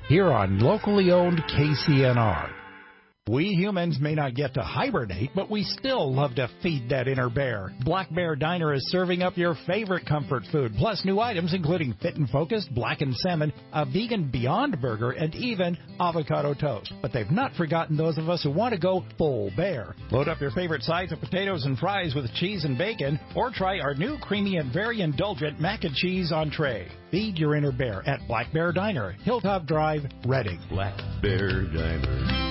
here on locally owned KCNR. We humans may not get to hibernate, but we still love to feed that inner bear. Black Bear Diner is serving up your favorite comfort food, plus new items including Fit and Focused, blackened salmon, a vegan Beyond Burger, and even avocado toast. But they've not forgotten those of us who want to go full bear. Load up your favorite sides of potatoes and fries with cheese and bacon, or try our new creamy and very indulgent mac and cheese entree. Feed your inner bear at Black Bear Diner, Hilltop Drive, Reading. Black Bear Diner.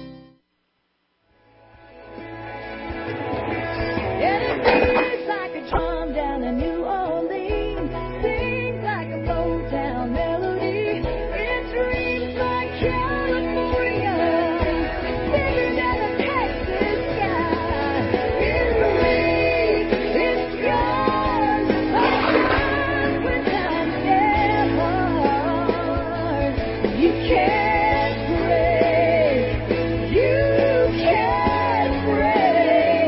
It's like a drum down in New Orleans, sings like a Motown melody. It dreams like California, bigger than the Texas sky. It's believed, it's yours. Sometimes when times get hard, you can't break. You can't break.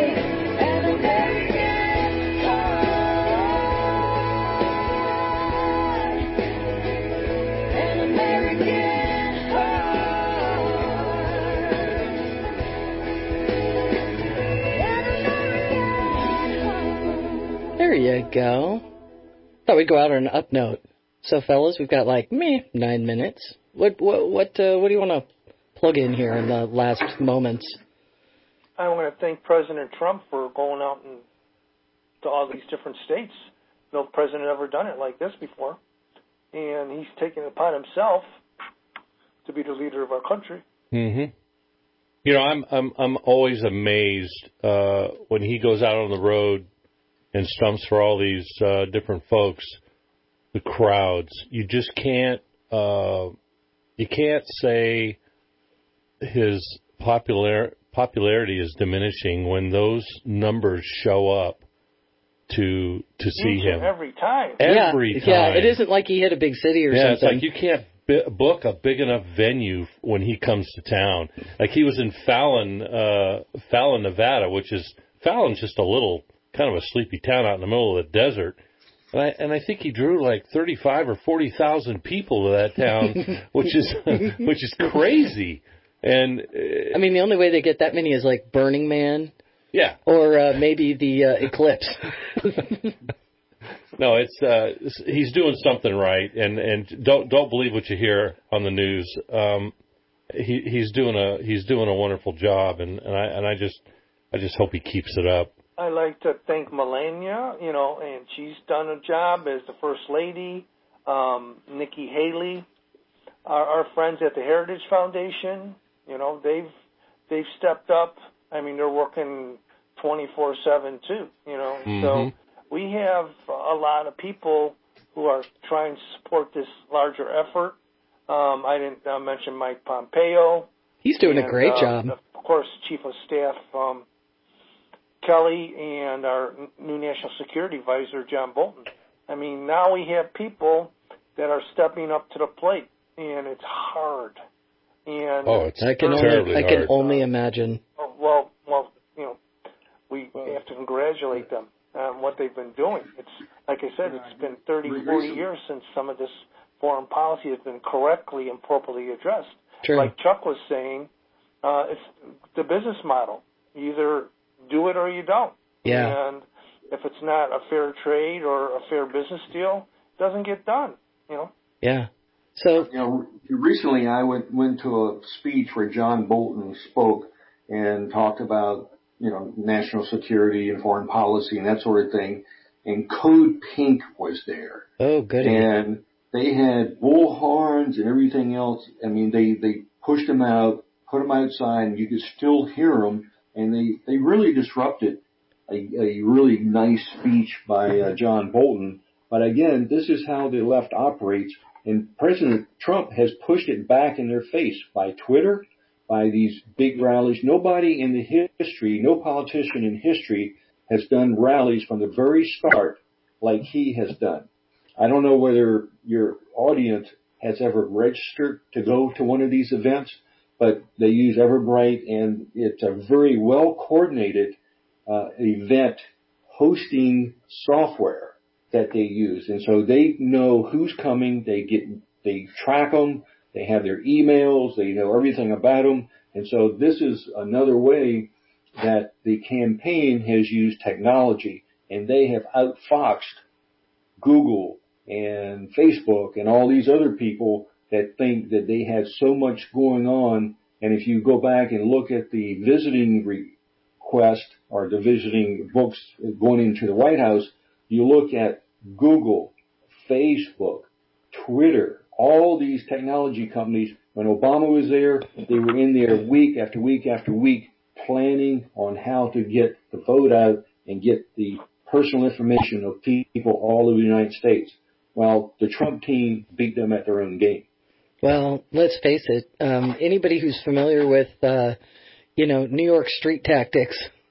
There you go. Thought we'd go out on an up note. So, fellas, we've got 9 minutes. What do you want to plug in here in the last moments? I want to thank President Trump for going out to all these different states. No president ever done it like this before, and he's taken it upon himself to be the leader of our country. Mm-hmm. You know, I'm always amazed when he goes out on the road and stumps for all these different folks, the crowds. You just can't say his popularity is diminishing when those numbers show up to see him every time. Every time. Yeah, it isn't like he hit a big city or something. It's like you can't book a big enough venue when he comes to town. Like he was in Fallon, Nevada, Fallon's just a little kind of a sleepy town out in the middle of the desert. And I think he drew 35 or 40,000 people to that town, which is crazy. And I mean, the only way they get that many is Burning Man. Yeah. Or maybe the Eclipse. No, he's doing something right, and don't believe what you hear on the news. He's doing a wonderful job, and I just hope he keeps it up. I like to thank Melania, and she's done a job as the First Lady. Nikki Haley, our friends at the Heritage Foundation, they've stepped up. I mean, they're working 24/7 too, Mm-hmm. So we have a lot of people who are trying to support this larger effort. I didn't mention Mike Pompeo. He's doing a great job. Of course, Chief of Staff Kelly and our new National Security Advisor, John Bolton. I mean, now we have people that are stepping up to the plate, and it's hard. And I can only imagine. Well, we have to congratulate them on what they've been doing. It's like I said, it's been 30, 40 years since some of this foreign policy has been correctly and properly addressed. True. Like Chuck was saying, it's the business model. You either do it or you don't. Yeah. And if it's not a fair trade or a fair business deal, it doesn't get done. Yeah. So recently I went to a speech where John Bolton spoke and talked about national security and foreign policy and that sort of thing. And Code Pink was there. Oh, goody. And they had bullhorns and everything else. I mean, they pushed them out, put them outside, and you could still hear them. And they really disrupted a really nice speech by John Bolton. But again, this is how the left operates. And President Trump has pushed it back in their face by Twitter, by these big rallies. Nobody in the history, no politician in history has done rallies from the very start like he has done. I don't know whether your audience has ever registered to go to one of these events, but they use Eventbrite, and it's a very well-coordinated event hosting software that they use. And so they know who's coming, they track them, They have their emails. They know everything about them. And so this is another way that the campaign has used technology, and they have outfoxed Google and Facebook and all these other people that think that they have so much going on. And if you go back and look at the visiting request or the visiting books going into the White House, you look at Google, Facebook, Twitter, all these technology companies. When Obama was there, they were in there week after week after week planning on how to get the vote out and get the personal information of people all over the United States. Well, the Trump team beat them at their own game. Well, let's face it. Anybody who's familiar with, New York street tactics,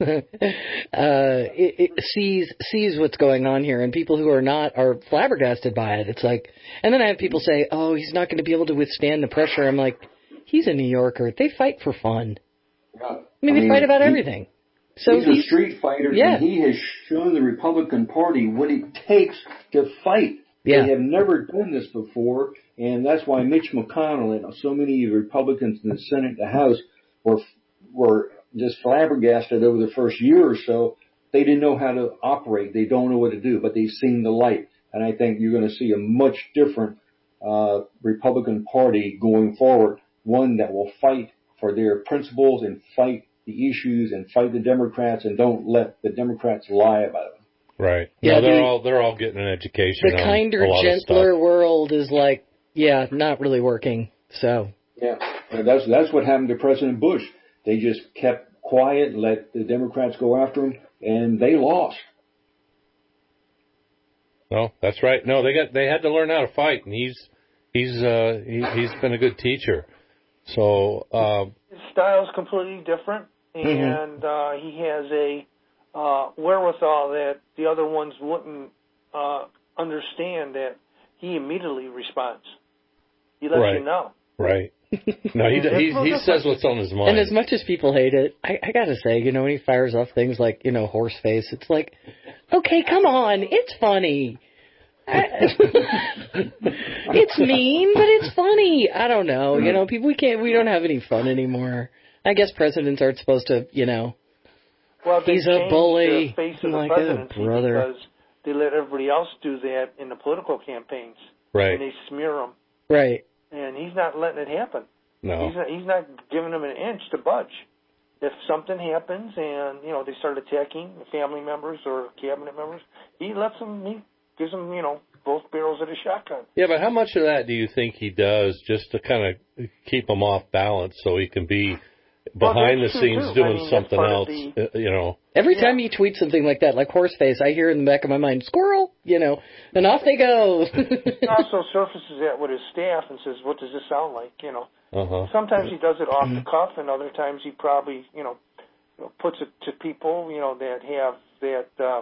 sees what's going on here, and people who are not are flabbergasted by it. It's like, and then I have people say, "Oh, he's not going to be able to withstand the pressure." I'm like, he's a New Yorker. They fight for fun. Yeah. They fight about everything. So he's a street fighter, and he has shown the Republican Party what it takes to fight. Yeah. They have never done this before, and that's why Mitch McConnell and so many Republicans in the Senate and the House were just flabbergasted over the first year or so. They didn't know how to operate. They don't know what to do, but they've seen the light. And I think you're going to see a much different Republican Party going forward, one that will fight for their principles and fight the issues and fight the Democrats and don't let the Democrats lie about them. Right. Yeah, they're all getting an education. The kinder, gentler world is like, not really working. So. Yeah, and that's what happened to President Bush. They just kept quiet and let the Democrats go after him, and they lost. No, that's right. No, they had to learn how to fight, and he's been a good teacher. So his style is completely different, and he has a wherewithal that the other ones wouldn't understand. That he immediately responds. He lets you know. Right. No, he says what's on his mind. And as much as people hate it, I gotta say, when he fires off things like, horse face, it's like, okay, come on, it's funny. It's mean, but it's funny. I don't know. People, we don't have any fun anymore. I guess presidents aren't supposed to, Well, he's a bully. The face of like, the presidency brother. Because they let everybody else do that in the political campaigns. Right. And they smear them. Right. And he's not letting it happen. No. He's not giving them an inch to budge. If something happens and, they start attacking family members or cabinet members, he gives them, both barrels of the shotgun. Yeah, but how much of that do you think he does just to kind of keep them off balance so he can be behind the scenes doing something else, Every time he tweets something like that, like horseface, I hear in the back of my mind, squirrel, and off they go. He also surfaces that with his staff and says, what does this sound like, Sometimes he does it off the cuff, and other times he probably, puts it to people, that have that,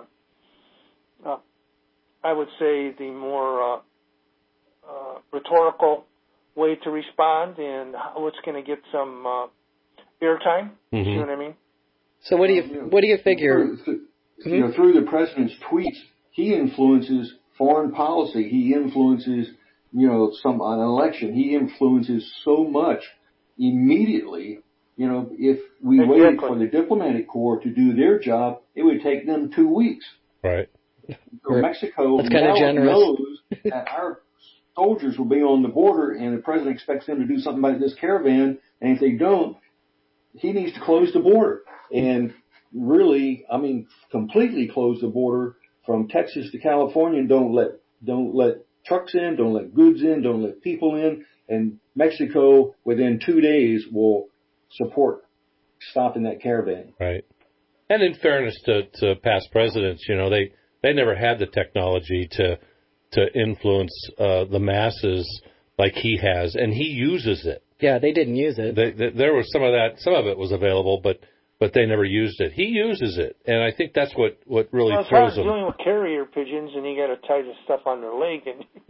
I would say the more rhetorical way to respond and what's going to get some airtime. You know what I mean? So what do you figure? Through the president's tweets, he influences foreign policy. He influences, an election. He influences so much immediately. If we waited for the diplomatic corps to do their job, it would take them 2 weeks. Right. So Mexico now knows that our soldiers will be on the border, and the president expects them to do something about this caravan, and if they don't, he needs to close the border. And really, completely close the border from Texas to California, and don't let trucks in, don't let goods in, don't let people in, and Mexico within 2 days will support stopping that caravan. Right. And in fairness to past presidents, they never had the technology to influence the masses like he has, and he uses it. Yeah, they didn't use it. There was some of that. Some of it was available, but they never used it. He uses it, and I think that's what really throws him. Dealing with carrier pigeons, and you got to tie the stuff on their leg.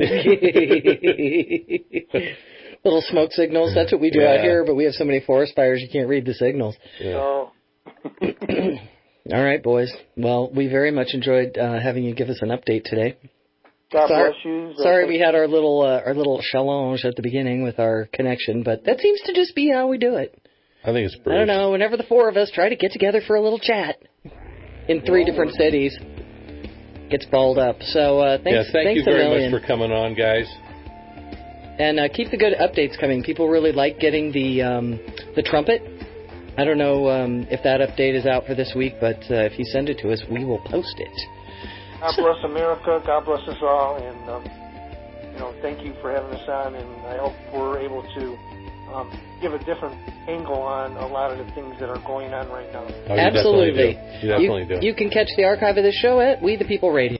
Little smoke signals. That's what we do out here, but we have so many forest fires you can't read the signals. Yeah. Oh. All right, boys. Well, we very much enjoyed having you give us an update today. God bless you. Sorry we had our little challenge at the beginning with our connection, but that seems to just be how we do it. I think it's Bruce. I don't know. Whenever the four of us try to get together for a little chat in 3 different cities, gets balled up. So thanks. Thank you very million. much for coming on, guys. And keep the good updates coming. People really like getting the trumpet. I don't know if that update is out for this week, but if you send it to us, we will post it. God bless America. God bless us all. And, thank you for having us on. And I hope we're able to give a different angle on a lot of the things that are going on right now. Absolutely. You definitely do. You can catch the archive of this show at We the People Radio.